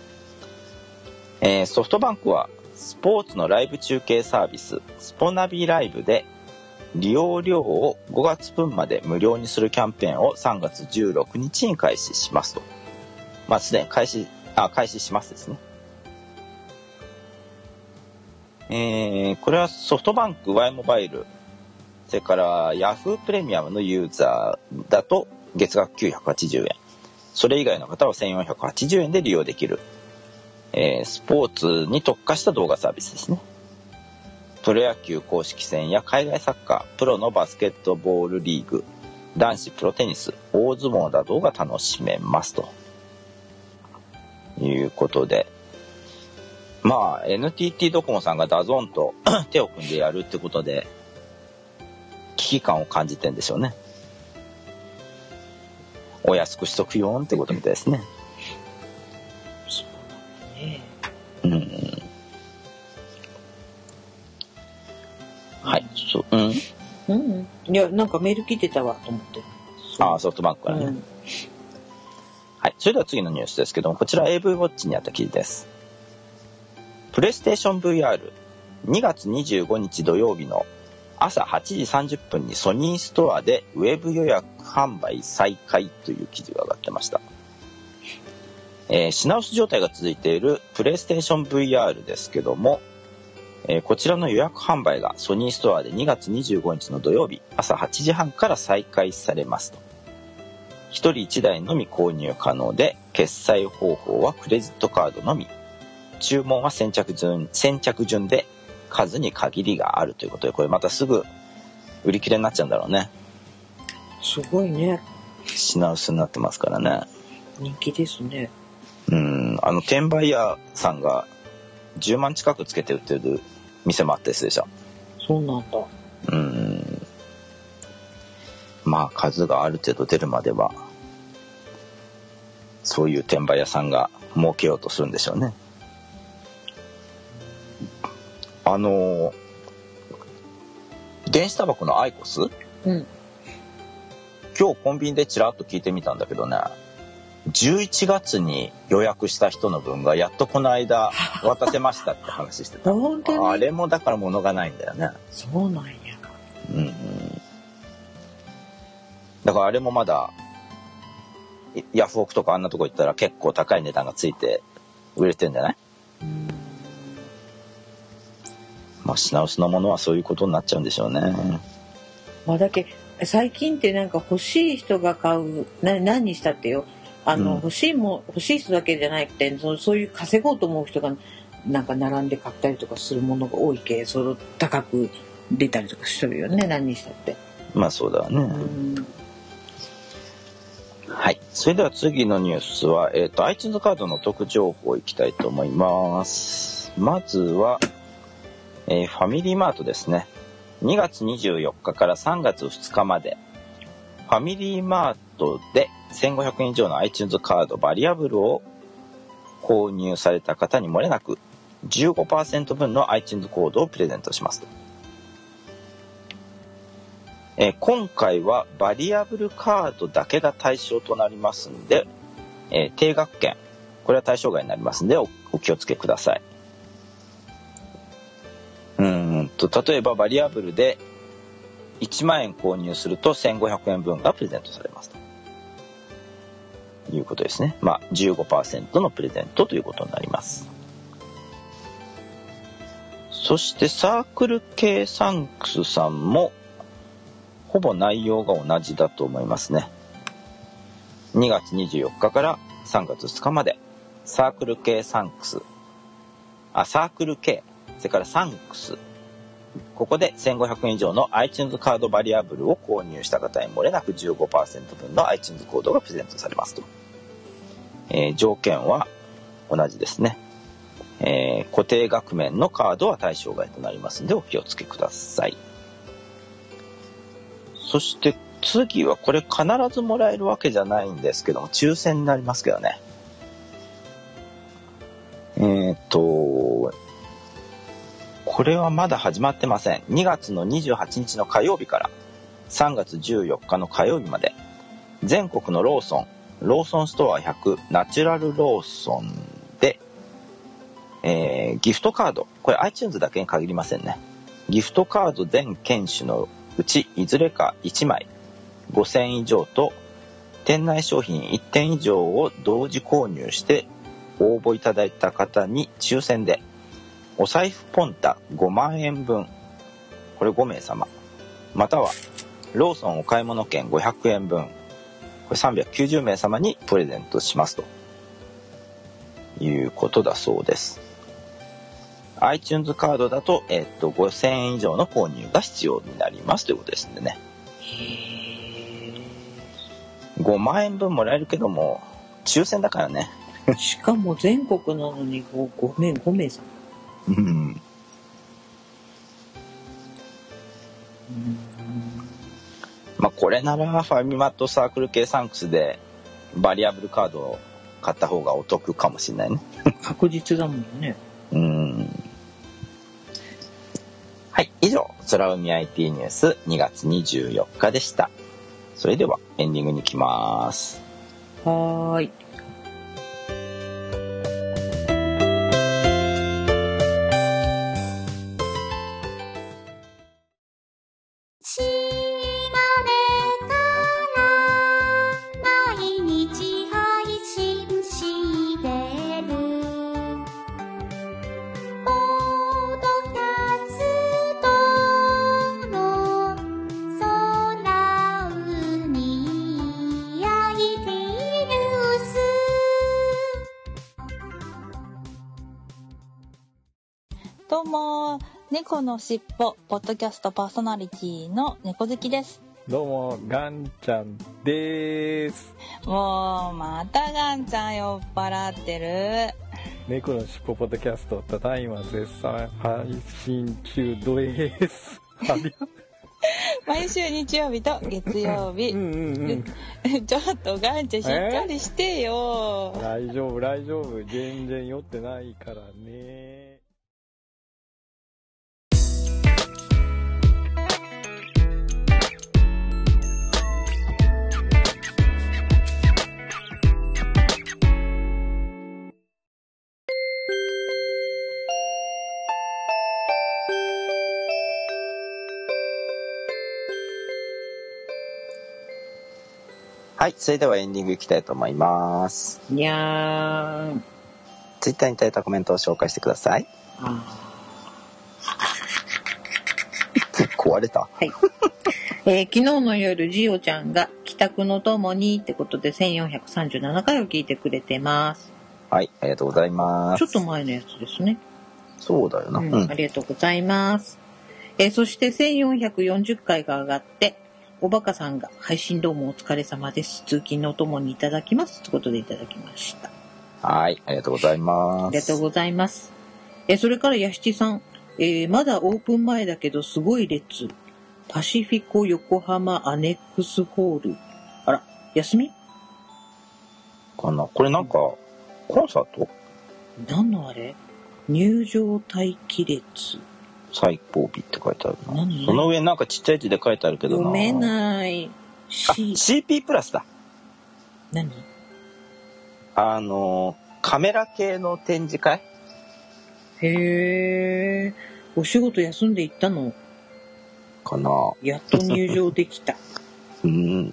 えー、ソフトバンクはスポーツのライブ中継サービススポナビライブで利用料をごがつぶんまで無料にするキャンペーンをさんがつじゅうろくにちに開始しますと。まあすでに開始、あ、開始しますですね。えー、これはソフトバンク Y モバイル、それから Yahoo プレミアムのユーザーだと月額きゅうひゃくはちじゅうえん、それ以外の方はせんよんひゃくはちじゅうえんで利用できる、えー、スポーツに特化した動画サービスですね。プロ野球公式戦や海外サッカー、プロのバスケットボールリーグ、男子プロテニス、大相撲などが楽しめますということで、まあ エヌティーティー ドコモさんがダゾーンと手を組んでやるってことで危機感を感じてんでしょうね。お安くしとくよんってことみたいですね。 そうなんだね。 うん。はい。そう。うん。 うん。いや、なんかメール来てたわと思って。 ああ、ソフトバンクからね。うん、はい。それでは次のニュースですけども、こちら エーブイ ウォッチにあった記事です。プレイステーション ブイアールにがつにじゅうごにち土曜日の朝はちじさんじゅっぷんにソニーストアでウェブ予約販売再開という記事が上がってました。えー、品薄状態が続いているプレイステーション ブイアール ですけども、えー、こちらの予約販売がソニーストアでにがつにじゅうごにちの土曜日朝はちじはんから再開されますと。ひとりいちだいのみ購入可能で、決済方法はクレジットカードのみ、注文は先着順、先着順で数に限りがあるということで、これまたすぐ売り切れになっちゃうんだろうね。 すごいね。 品薄になってますからね。 人気ですね。 うん、あの転売屋さんがじゅうまん近くつけて売ってる店もあったりするでしょ。 そうなんだ。 うん。まあ数がある程度出るまではそういう転売屋さんが儲けようとするんでしょうね。あの電子タバコのアイコス、うん、今日コンビニでちらっと聞いてみたんだけどね、じゅういちがつに予約した人の分がやっとこの間渡せましたって話してた。 本当に？ あれもだから物がないんだよね。 そうなんや。 うん、うん、だからあれもまだヤフオクとかあんなとこ行ったら結構高い値段がついて売れてんじゃない？うん、まあ品薄のものはそういうことになっちゃうんでしょうね。まあだけ最近ってなんか欲しい人が買う、な何にしたってよ、あの、うん、欲しいも欲しい人だけじゃなくて、そそういう稼ごうと思う人がなんか並んで買ったりとかするものが多いけ、それ高く出たりとかしてるよね、何にしたって。 まあそうだね。うん、はい。それでは次のニュースは、えっと iTunes カードの特情報いきたいと思います。まずは、えー、ファミリーマートですね。にがつにじゅうよっかからさんがつふつかまで、ファミリーマートでせんごひゃくえん以上の iTunes カードバリアブルを購入された方に漏れなく じゅうごパーセント 分の iTunes コードをプレゼントしますと。えー、今回はバリアブルカードだけが対象となりますんで、えー、定額券、これは対象外になりますんで お, お気をつけください。うーんと例えばバリアブルでいちまんえん購入するとせんごひゃくえんぶんがプレゼントされますということですね。まあ じゅうごパーセント のプレゼントということになります。そしてサークル系サンクスさんもほぼ内容が同じだと思いますね。にがつにじゅうよっかからさんがつふつかまでサークル系サンクスあサークル系それからサンクス、ここでせんごひゃくえん以上の iTunes カードバリアブルを購入した方に漏れなく じゅうごパーセント 分の iTunes コードがプレゼントされますと。えー、条件は同じですね。えー、固定額面のカードは対象外となりますのでお気をつけください。そして次はこれ必ずもらえるわけじゃないんですけども、抽選になりますけどね。えーっとこれはまだ始まってません。にがつのにじゅうはちにちの火曜日からさんがつじゅうよっかの火曜日まで、全国のローソン、ローソンストアひゃく、ナチュラルローソンで、えー、ギフトカード、これ iTunes だけに限りませんね。ギフトカード全犬種のうちいずれかいちまいごせんえん以上と、店内商品いってん以上を同時購入して応募いただいた方に抽選でお財布ポンタごまんえんぶん、これごめいさま、またはローソンお買い物券ごひゃくえんぶん、これさんびゃくきゅうじゅうめいさまにプレゼントしますということだそうです。 iTunes カードだと、えー、っとごせんえん以上の購入が必要になりますということですんでね。ごまんえんぶんもらえるけども抽選だからね。 しかも全国なのに 5, 5名5名さん。 うん。うん、まあこれならファミマとサークル系サンクスでバリアブルカードを買った方がお得かもしれないね。 確実だもんね。 うん。はい、以上空海 アイティー ニュースにがつにじゅうよっかでした。それではエンディングに行きます。 はーい。 どうも、猫のしっぽポッドキャストパーソナリティの猫好きです。 どうも、ガンちゃんです。 もうまたガンちゃん酔っ払ってる。 猫のしっぽポッドキャスト、ただいま絶賛配信中です。 毎週日曜日と月曜日。うんうんうん、ちょっとガンちゃんしっかりしてよ。 大丈夫大丈夫、全然酔ってないからね。 はい、それではエンディングいきたいと思います。 いやー、 ツイッターにいただいたコメントを紹介してください。壊れた。 はい。えー、昨日の夜ジオちゃんが帰宅のともにってことでせんよんひゃくさんじゅうななかいを聞いてくれてます。 はい、ありがとうございます。 ちょっと前のやつですね。 そうだよな。 うん、ありがとうございます。えー、そしてせんよんひゃくよんじゅっかいが上がっておバカさんが配信どうもお疲れ様です。通勤のお供にいただきますということでいただきました。 はい、ありがとうございます。 ありがとうございます。えー、それからやしちさん、えー、まだオープン前だけどすごい列。パシフィコ横浜アネックスホール。あら、休みかな。これなんかコンサート？ 何のあれ？入場待機列。 最後尾って書いてあるな。 何？ その上なんかちっちゃい字で書いてあるけどな。 読めない。 C... シーピー プラスだ。 何？ あのカメラ系の展示会？ へえ。お仕事休んで行ったの？ かな。 やっと入場できた。 うん。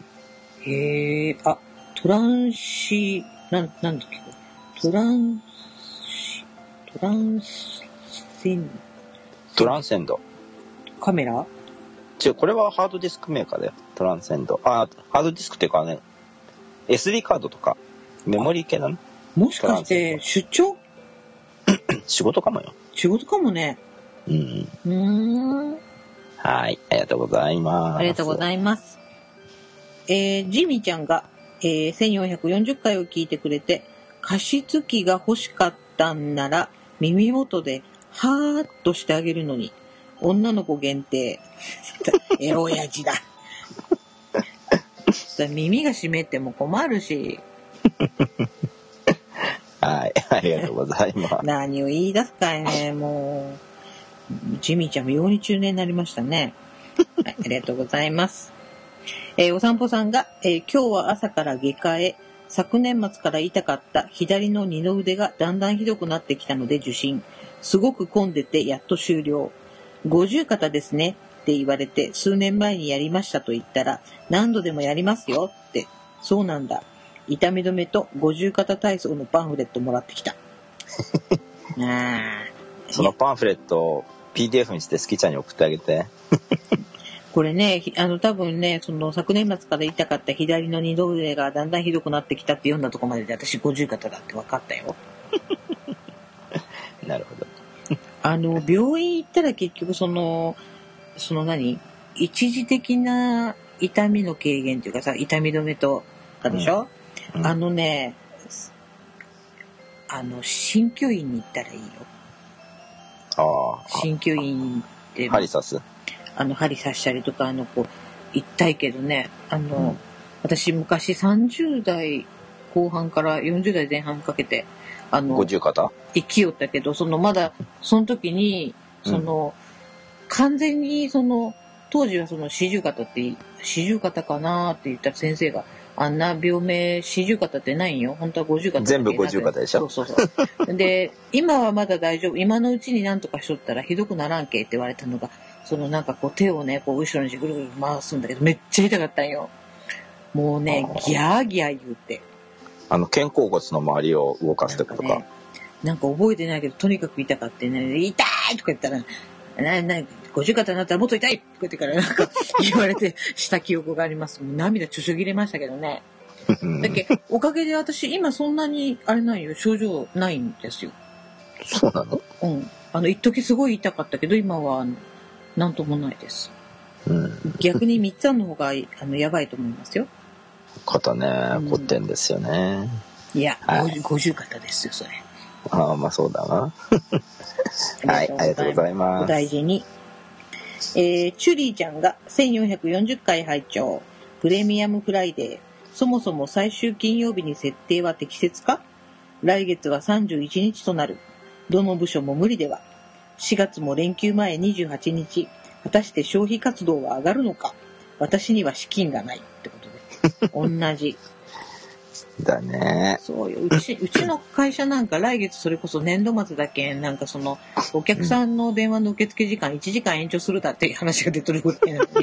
へえ。あ、トランシなんなんだっけ？トランシトランセントランセンド。 カメラ？ 違う、これはハードディスクメーカーだよ。トランセンド。あ、ハードディスクっていうかね、エスディー カードとかメモリー系だね。 もしかして出張？ 仕事かもよ。 仕事かもね。 うん。 うーん。 はい、ありがとうございます。 ありがとうございます。えー、ジミちゃんが、えー、せんよんひゃくよんじゅっかいを聞いてくれて、加湿器が欲しかったんなら耳元ではーっとしてあげるのに、女の子限定。エロ親父だ。 さ、耳が湿っても困るし。 はい、ありがとうございます。 何を言い出すかいね、もう。ジミーちゃんもように中年になりましたね。はい、ありがとうございます。えー、お散歩さんが、えー、今日は朝から外科へ、昨年末から痛かった左の二の腕がだんだんひどくなってきたので受診。すごく混んでてやっと終了。五十肩ですねって言われて、数年前にやりましたと言ったら、何度でもやりますよって。そうなんだ。痛み止めと五十肩体操のパンフレットもらってきた。あそのパンフレットを ピーディーエフ にして好きちゃんに送ってあげて。 これね、あの多分ね、その昨年末から痛かった左の二の腕がだんだんひどくなってきたって読んだところまでで私五十肩だって分かったよ。 なるほど。 あの病院行ったら結局そのその何一時的な痛みの軽減というかさ、痛み止めとかでしょ、うんうん、あのね、あの鍼灸院に行ったらいいよ。 ああ。 鍼灸院って針刺す。 あの針刺したりとか、あのこう痛いけどね、あの、うん、私昔さんじゅう代後半からよんじゅう代前半かけてあの五十肩生きよったけど、そのまだその時にその、うん、完全にその当時はその四十肩って四十肩かなって言ったら先生が、あんな病名四十肩ってないんよ、本当は五十肩。 全部五十肩でしょ。 そうそうそう。で今はまだ大丈夫、今のうちになんとかしとったらひどくならんけって言われたのが、そのなんかこう手をねこう後ろにぐるぐる回すんだけどめっちゃ痛かったんよ。もうねギャーギャー言うて、 あの肩甲骨の周りを動かすってことか。なんかね、 なんか覚えてないけどとにかく痛かってね、痛いとか言ったら、なな五十肩になったらもっと痛いとか言ってからなんか言われてした記憶があります。もう涙ちょちょぎれましたけどね。だっけおかげで私今そんなにあれないよ、症状ないんですよ。 そうなの？ うん。あの一時すごい痛かったけど今はなんともないです。うん、逆にみっつあんの方があのやばいと思いますよ。 肩ね、凝ってんですよね。 うん、いや、はい、五十肩ですよそれ。 ああ、まあそうだな。はい、ありがとうございます。 お大事に。えー、チュリーちゃんがせんよんひゃくよんじゅっかい拝聴。プレミアムフライデー。そもそも最終金曜日に設定は適切か？来月はさんじゅういちにちとなる。どの部署も無理では。しがつも連休前にじゅうはちにち。果たして消費活動は上がるのか？私には資金がないってことで。同じ。 だね。 そうよ。うち、うちの会社なんか来月それこそ年度末だけ、なんかその、お客さんの電話の受付時間いちじかん延長するだっていう話が出てるぐらいなのに。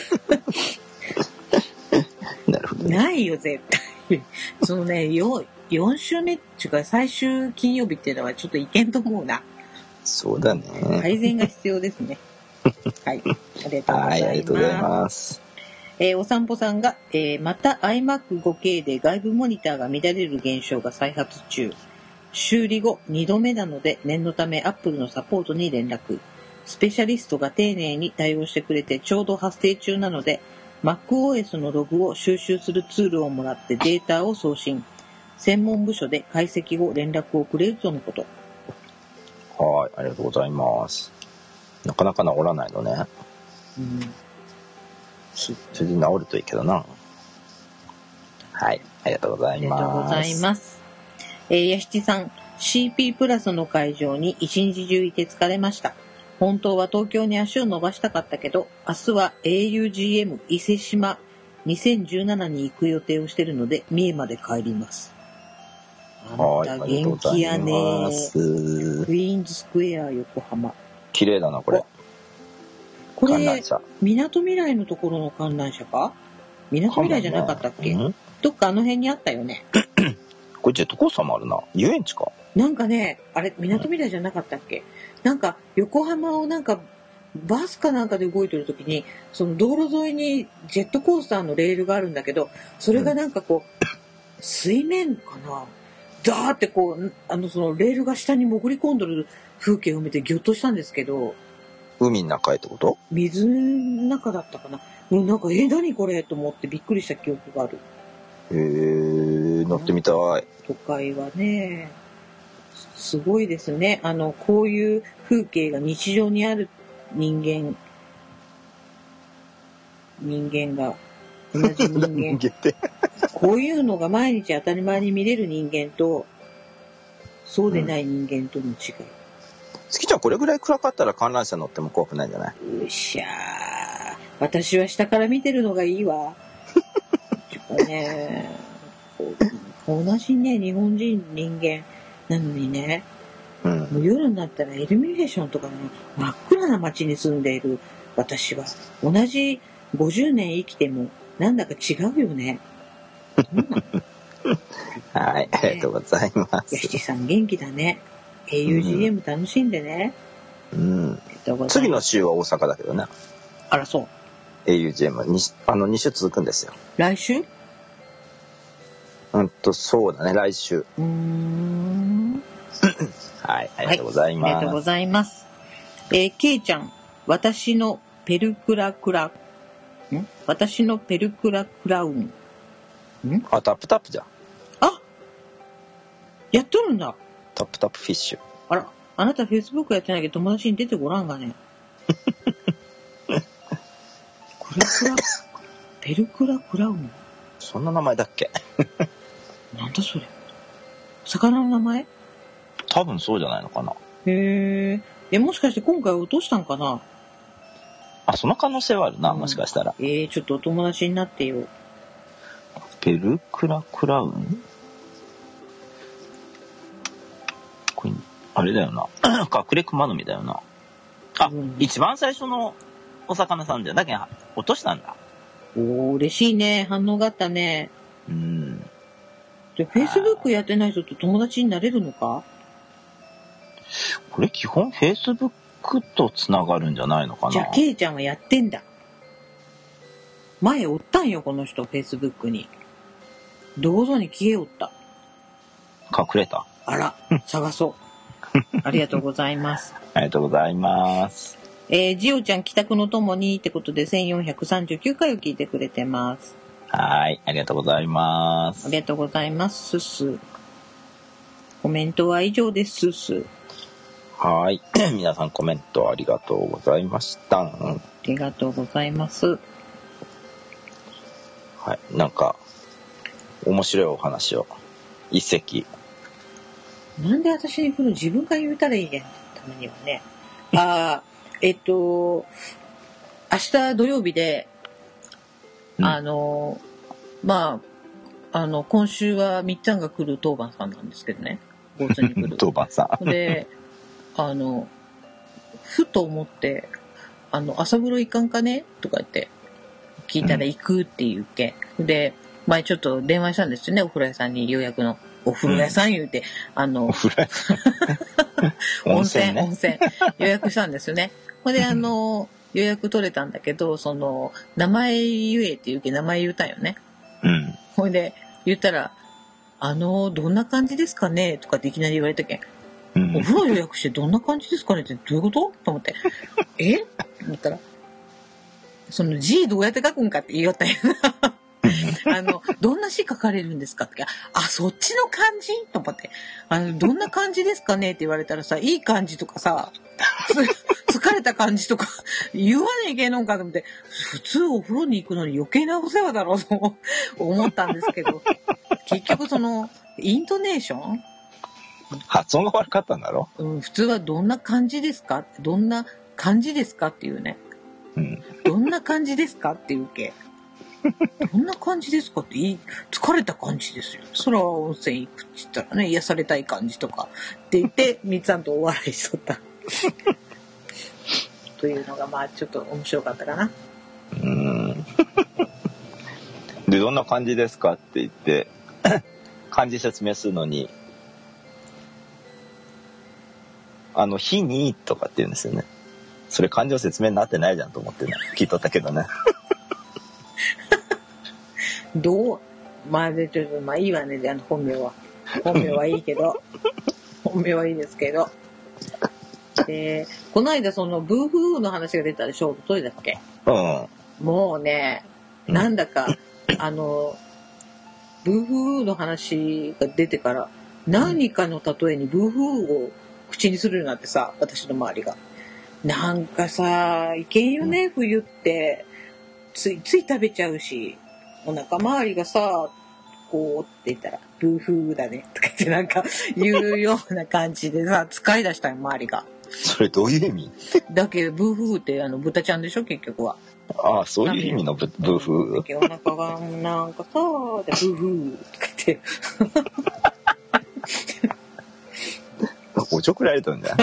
なるほど、ね。 ないよ、絶対。そのね、よ、よん週目っていうか最終金曜日っていうのはちょっといけんと思うな。 そうだね。 改善が必要ですね。はい。ありがとうございます。はい、ありがとうございます。えー、お散歩さんが、えー、また アイマックフォーケー で外部モニターが乱れる現象が再発中。修理後にどめなので念のため Apple のサポートに連絡。スペシャリストが丁寧に対応してくれてちょうど発生中なので MacOS のログを収集するツールをもらってデータを送信。専門部署で解析後連絡をくれるとのこと。 はい、ありがとうございます。なかなか治らないのね。うん。それで治るといいけどな。はい、ありがとうございます。 ありがとうございます。えー、やしちさん、シーピー プラスの会場に一日中いて疲れました。本当は東京に足を伸ばしたかったけど、明日は エーユージーエム 伊勢島にせんじゅうななに行く予定をしているので、三重まで帰ります。あんた元気やね。クイーンズスクエア横浜。 綺麗だなこれ。 これみなとみらいのところの観覧車か？みなとみらいじゃなかったっけ？ね、どっかあの辺にあったよね。 これジェットコースターもあるな。遊園地か。 なんかね、あれみなとみらいじゃなかったっけ？なんか横浜をなんかバスかなんかで動いてる時に、その道路沿いにジェットコースターのレールがあるんだけど、それがなんかこう、うん、水面かな。ダーってこうあのそのレールが下に潜り込んでる風景を見てギョッとしたんですけど。 海の中へってこと？ 水の中だったかな。もうなんかえ何これと思ってびっくりした記憶がある。 へー、乗ってみたい。 都会はねすごいですね。あのこういう風景が日常にある人間人間が同じ人間。こういうのが毎日当たり前に見れる人間と、そうでない人間との違い。 月ちゃんこれぐらい暗かったら観覧車乗っても怖くないんじゃない？ うっしゃー。私は下から見てるのがいいわ。ちょっとね、同じね、日本人人間なのにね、うん、もう夜になったらイルミネーションとかの真っ暗な街に住んでいる私は、同じごじゅうねん生きてもなんだか違うよね。 はい、ありがとうございます。 やしちさん元気だね。エーユージーエム 楽しんでね。 うん。次の週は大阪だけどね。 あら、そう。 エーユージーエム にあのに週続くんですよ。 来週？ うんとそうだね、来週。 うーん。 はい、ありがとうございます。 はい、ありがとうございます。えー、けいちゃん、私のペルクラクラ、ん？私のペルクラクラウン。ん？ あ、タップタップじゃん。 あ、やっとるんだ。 タップタップフィッシュ。 あら、あなたフェイスブックやってないけど友達に出てごらんがね。これクラ、ペルクラクラウン。 そんな名前だっけ？ なんだそれ。魚の名前？ 多分そうじゃないのかな。 へえ。え、もしかして今回落としたんかな？ あ、その可能性はあるな、うん、もしかしたら。 えー、ちょっとお友達になってよ。 ペルクラクラウン？これあれだよな。隠れクマノミだよな。あ、うん、一番最初のお魚さんじゃだけど落としたんだ。 おー、嬉しいね。反応があったね。 うん。 で、フェイスブックやってない人と友達になれるのか？ これ基本フェイスブックとつながるんじゃないのかな。 じゃあケイちゃんはやってんだ。前おったんよこの人フェイスブックに。どこに消えおった。 隠れた。 あら、探そう。ありがとうございます。 ありがとうございます。 えー、ジオちゃん帰宅のともにってことでせんよんひゃくさんじゅうきゅうかいを聞いてくれてます。 はい、ありがとうございます。 ありがとうございます。すす。コメントは以上です。すす。 はい。皆さんコメントありがとうございました。ありがとうございます。 はい。なんか、面白いお話を一席。 なんで私に来るの自分が言うたらいいやん。たまにはね。ああ、えっと、明日土曜日で、うん、あの、まあ、あの、今週はみっちゃんが来る当番さんなんですけどね。ゴーツに来る。 当番さん。 で、あの、ふと思って、あの、朝風呂行かんかねとか言って、聞いたら行くっていうけ、うん、で、前ちょっと電話したんですよね、お風呂屋さんに予約の。お風呂屋さん言うて、うん、あの、温泉、ね、温泉、予約したんですよね。ほんで、あの、予約取れたんだけど、その、名前言えって言うけ、名前言うたんよね。 うん。 ほんで、言ったら、あの、どんな感じですかねとかっていきなり言われたけん。うん、お風呂予約してどんな感じですかねってどういうことと思って。えって思ったら、その字どうやって書くんかって言いよったんやな。あの、どんな詩書かれるんですかって。あ、そっちの感じと思って。あの、どんな感じですかねって言われたらさ、いい感じとかさ、疲れた感じとか言わねえけんのかと思って、普通お風呂に行くのに余計なお世話だろうと思ったんですけど、結局その、イントネーション発音が悪かったんだろうん、普通はどんな感じですかどんな感じですかっていうね。 うん。 どんな感じですかっていうけ。どんな感じですかっていい、疲れた感じですよ。そら温泉行くって言ったらね、癒されたい感じとかって言って、みっちゃんとお笑いしとった。というのが、まあちょっと面白かったかな。 うーん。で、どんな感じですかって言って、漢字説明するのに、あの、日にとかって言うんですよね。それ漢字の説明になってないじゃんと思ってね、聞いとったけどね。 どうまあでちょっとまあいいわね、あの本名は本名はいいけど本名はいいですけど、でこの間そのブーフーの話が出たでしょ。どれだっけ？ うん。 もうね、なんだか、うん、あのブーフーの話が出てから何かの例えにブーフーを口にするようになってさ、私の周りがなんかさいけんよね、うん、冬ってついつい食べちゃうし。 お腹周りがさ、こうって言ったら、ブーフーだねとか言ってなんか言うような感じでさ、使い出したよ、周りが。 それどういう意味？ だけど、ブーフーってあの、豚ちゃんでしょ、結局は。 ああ、そういう意味のブブーフー。 だけどお腹がなんかさ、でブーフーとか言って。 おちょくられたんだよ。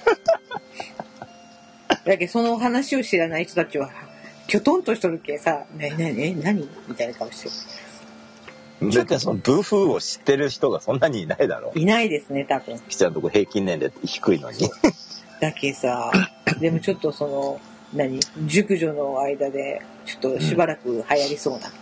だけどその話を知らない人たちは、きょとんとしとるけさ、ねねね、何みたいな顔してる。 絶対そのブーフーを知ってる人がそんなにいないだろう。 いないですね、多分。 きちゃんとこ平均年齢低いのに。 だけさ、でもちょっとその、何熟女の間で、ちょっとしばらく流行りそうな。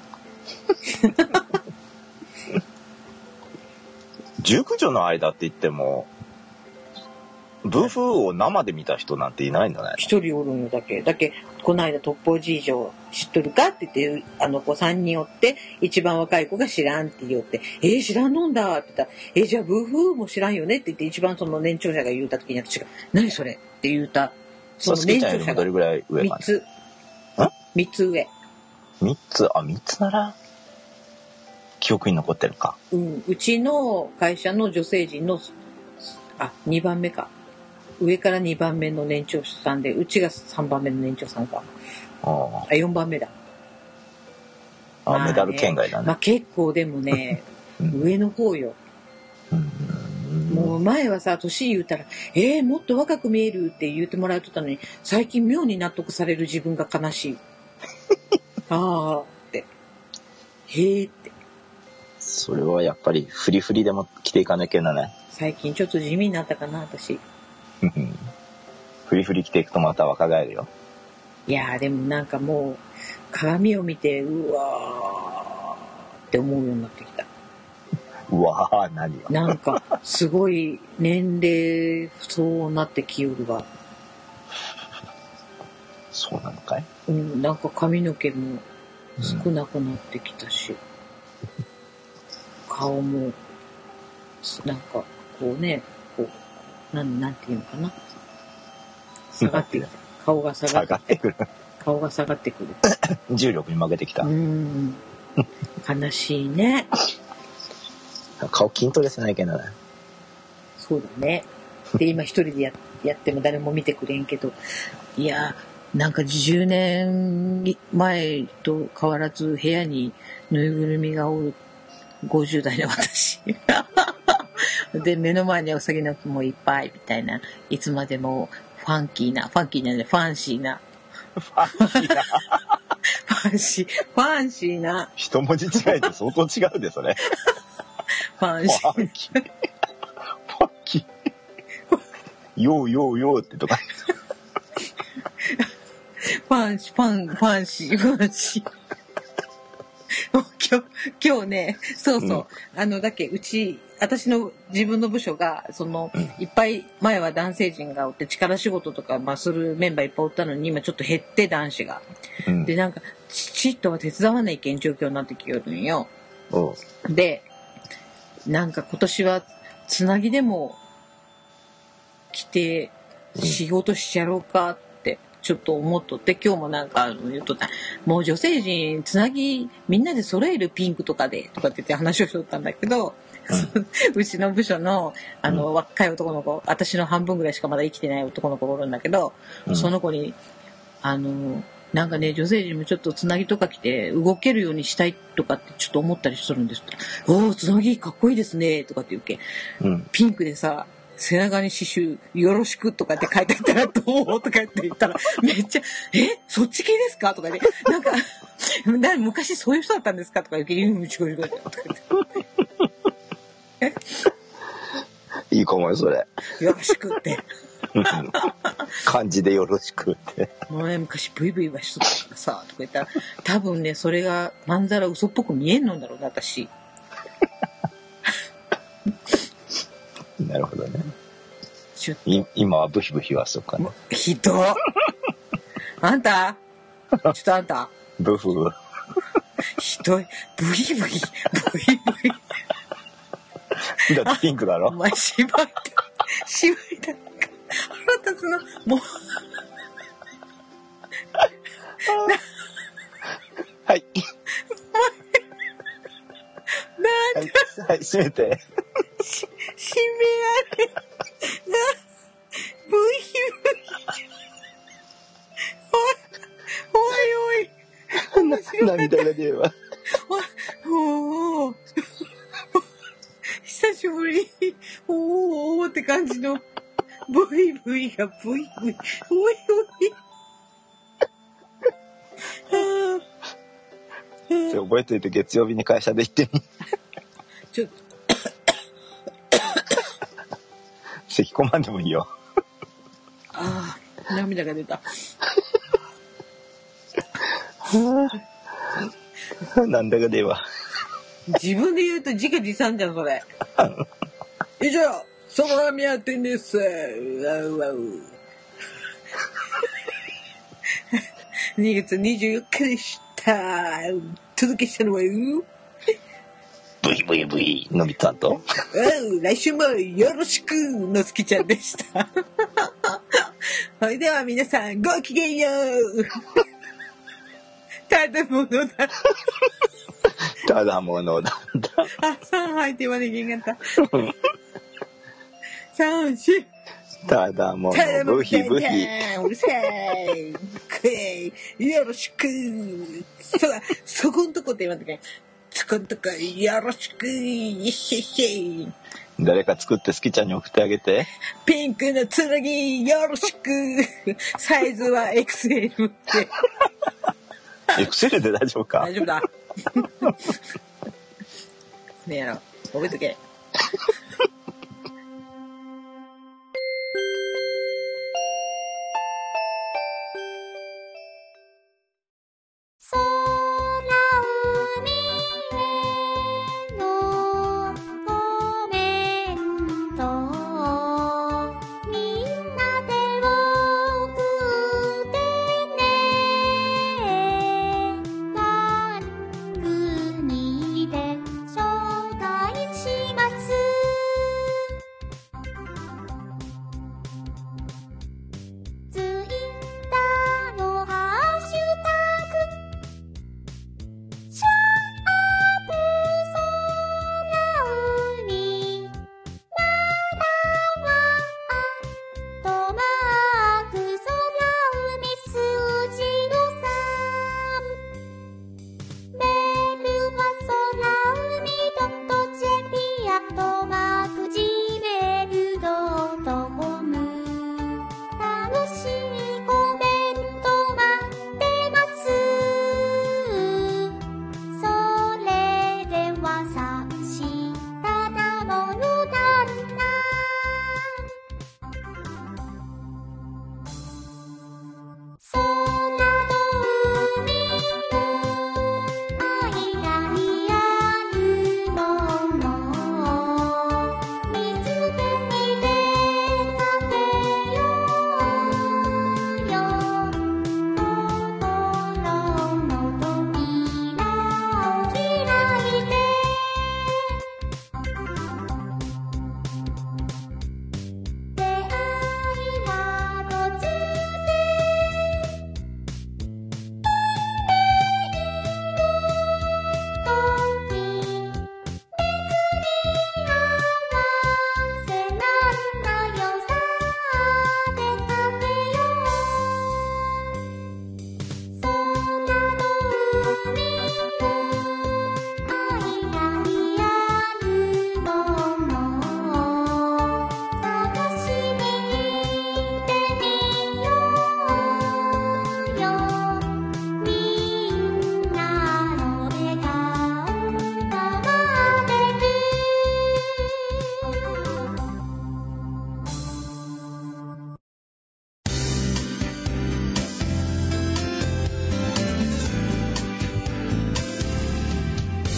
熟女の間って言っても、ブーフーを生で見た人なんていないんだね。 一人おるんよだけ。だけ、この間、トッポじいじょ知っとるかって言って、あの子さんにんおって、一番若い子が知らんって言って、えー、知らんのんだって言ったら、えー、じゃあブーフーも知らんよねって言って、一番その年長者が言うた時に私が、何それって言うた。 その年長者がどれぐらい上かな。 みっつ。みっつ上。 みっつ、あ、みっつなら、記憶に残ってるか。 うん。うちの会社の女性陣の、あ、にばんめか。上からにばんめの年長さんで、うちがさんばんめの年長さんか。 ああ、よんばんめだ。 あ、まあね、メダル圏外だね。 まあ結構でもね、うん、上の方よ。うん、もう前はさ、年言うたら、えー、もっと若く見えるって言ってもらえてたのに、最近妙に納得される自分が悲しい。ああって。へーって。 それはやっぱりフリフリでも着ていかなきゃなね。 最近ちょっと地味になったかな、私。 フリフリ着ていくとまた若返るよ。 いやーでもなんかもう鏡を見てうわーって思うようになってきた。 うわー何よ。 なんかすごい年齢そうなってきよるわ。 そうなのかい？ うん、なんか髪の毛も少なくなってきたし、うん、顔もなんかこうね、こうなんなんていうのかな。下がってくる。顔が下がってくる。顔が下がってくる。 重力に負けてきた。 うん。悲しいね。 顔筋トレしないけどね。 そうだね。で、今一人で や, やっても誰も見てくれんけど、いや、なんかじゅうねんまえと変わらず部屋にぬいぐるみがおるごじゅう代の私。で、目の前にお酒の木もいっぱいみたいな、いつまでもファンキーな、ファンキーなんでファンシーな。 ファンシーな。 ファンシー、ファンシーな。 一文字違いで相当違うで、それ。 ファンシー。ファンキー。 ファンキー。ヨーヨーヨーってとか。 ファンシー、ファン、ファンシー、ファンシー。今日、今日ね、そうそう、うん、あの、だけ、うち、私の自分の部署が、その、うん、いっぱい前は男性陣がおって力仕事とか、まあ、するメンバーいっぱいおったのに、今ちょっと減って男子が。うん、で、なんか、父とは手伝わないけん状況になってきよるんよ。で、なんか今年は、つなぎでも、来て、仕事しやろうかって、ちょっと思っとって、今日もなんか言っとった。もう女性陣、つなぎ、みんなで揃えるピンクとかで、とかって言って話をしとったんだけど、うん、うちの部署の、あの、うん、若い男の子、私の半分ぐらいしかまだ生きてない男の子がおるんだけど、うん、その子に、あの、なんかね、女性陣もちょっとつなぎとか着て、動けるようにしたいとかってちょっと思ったりするんです。おー、つなぎかっこいいですね、とかって言うけ、うん、ピンクでさ、背中に刺繍、よろしくとかって書いてあったらどうとかって言ったら、めっちゃ、えそっち系ですかとかで、なんか、昔そういう人だったんですかとか言うけ、うん、違う違うとか言って。 いいかもよ、それ。 よろしくって。 漢字でよろしくって。 もうね、昔ブイブイはしとったからさ、とか言ったら、多分ね、それがまんざら嘘っぽく見えんのんだろうな、私。 なるほどね。い今はブヒブヒはそっかね。 ひどっあんたちょっとあんたブフひどい。ブヒブヒ。ブヒブヒ。 だってピンクだろ。 お前芝居だ。芝居だ。腹立つの。もう。 はい。 閉めて。 し、閉められ、な、ブイブイ。おい、おいおい。面白かった。 涙が出るわ。 おお。久しぶり。おおって感じの。ブイブイがブイブイ。おいおい。 ちょ覚えといて月曜日に会社で行ってみ。 ちょっと。 咳込まんでもいいよ。 ああ、涙が出た。 なんだかでは。 自分で言うと自画自賛じゃん、それ。以上、そのラーメン屋店です。わうわう。にがつにじゅうよっかでした。続けしたのはよ。 ブイブイブイのび太と。 来週もよろしくのすきちゃんでした。それでは皆さんごきげんよう。ただものだ。 ただものだ。 あ、さん入ってまできんかった。三四。 ただものブヒブヒ。 うるさい。くい。よろしく。そら、そこんとこって言わんとけ。そこんとこよろしく。イェシェシェ。 誰か作って好きちゃんに送ってあげて。 ピンクの剣よろしく。サイズは エクセル って。 エクセルで大丈夫か？ 大丈夫だ。ねえやろ。覚えとけ。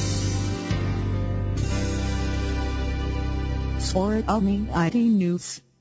For Omni I T News.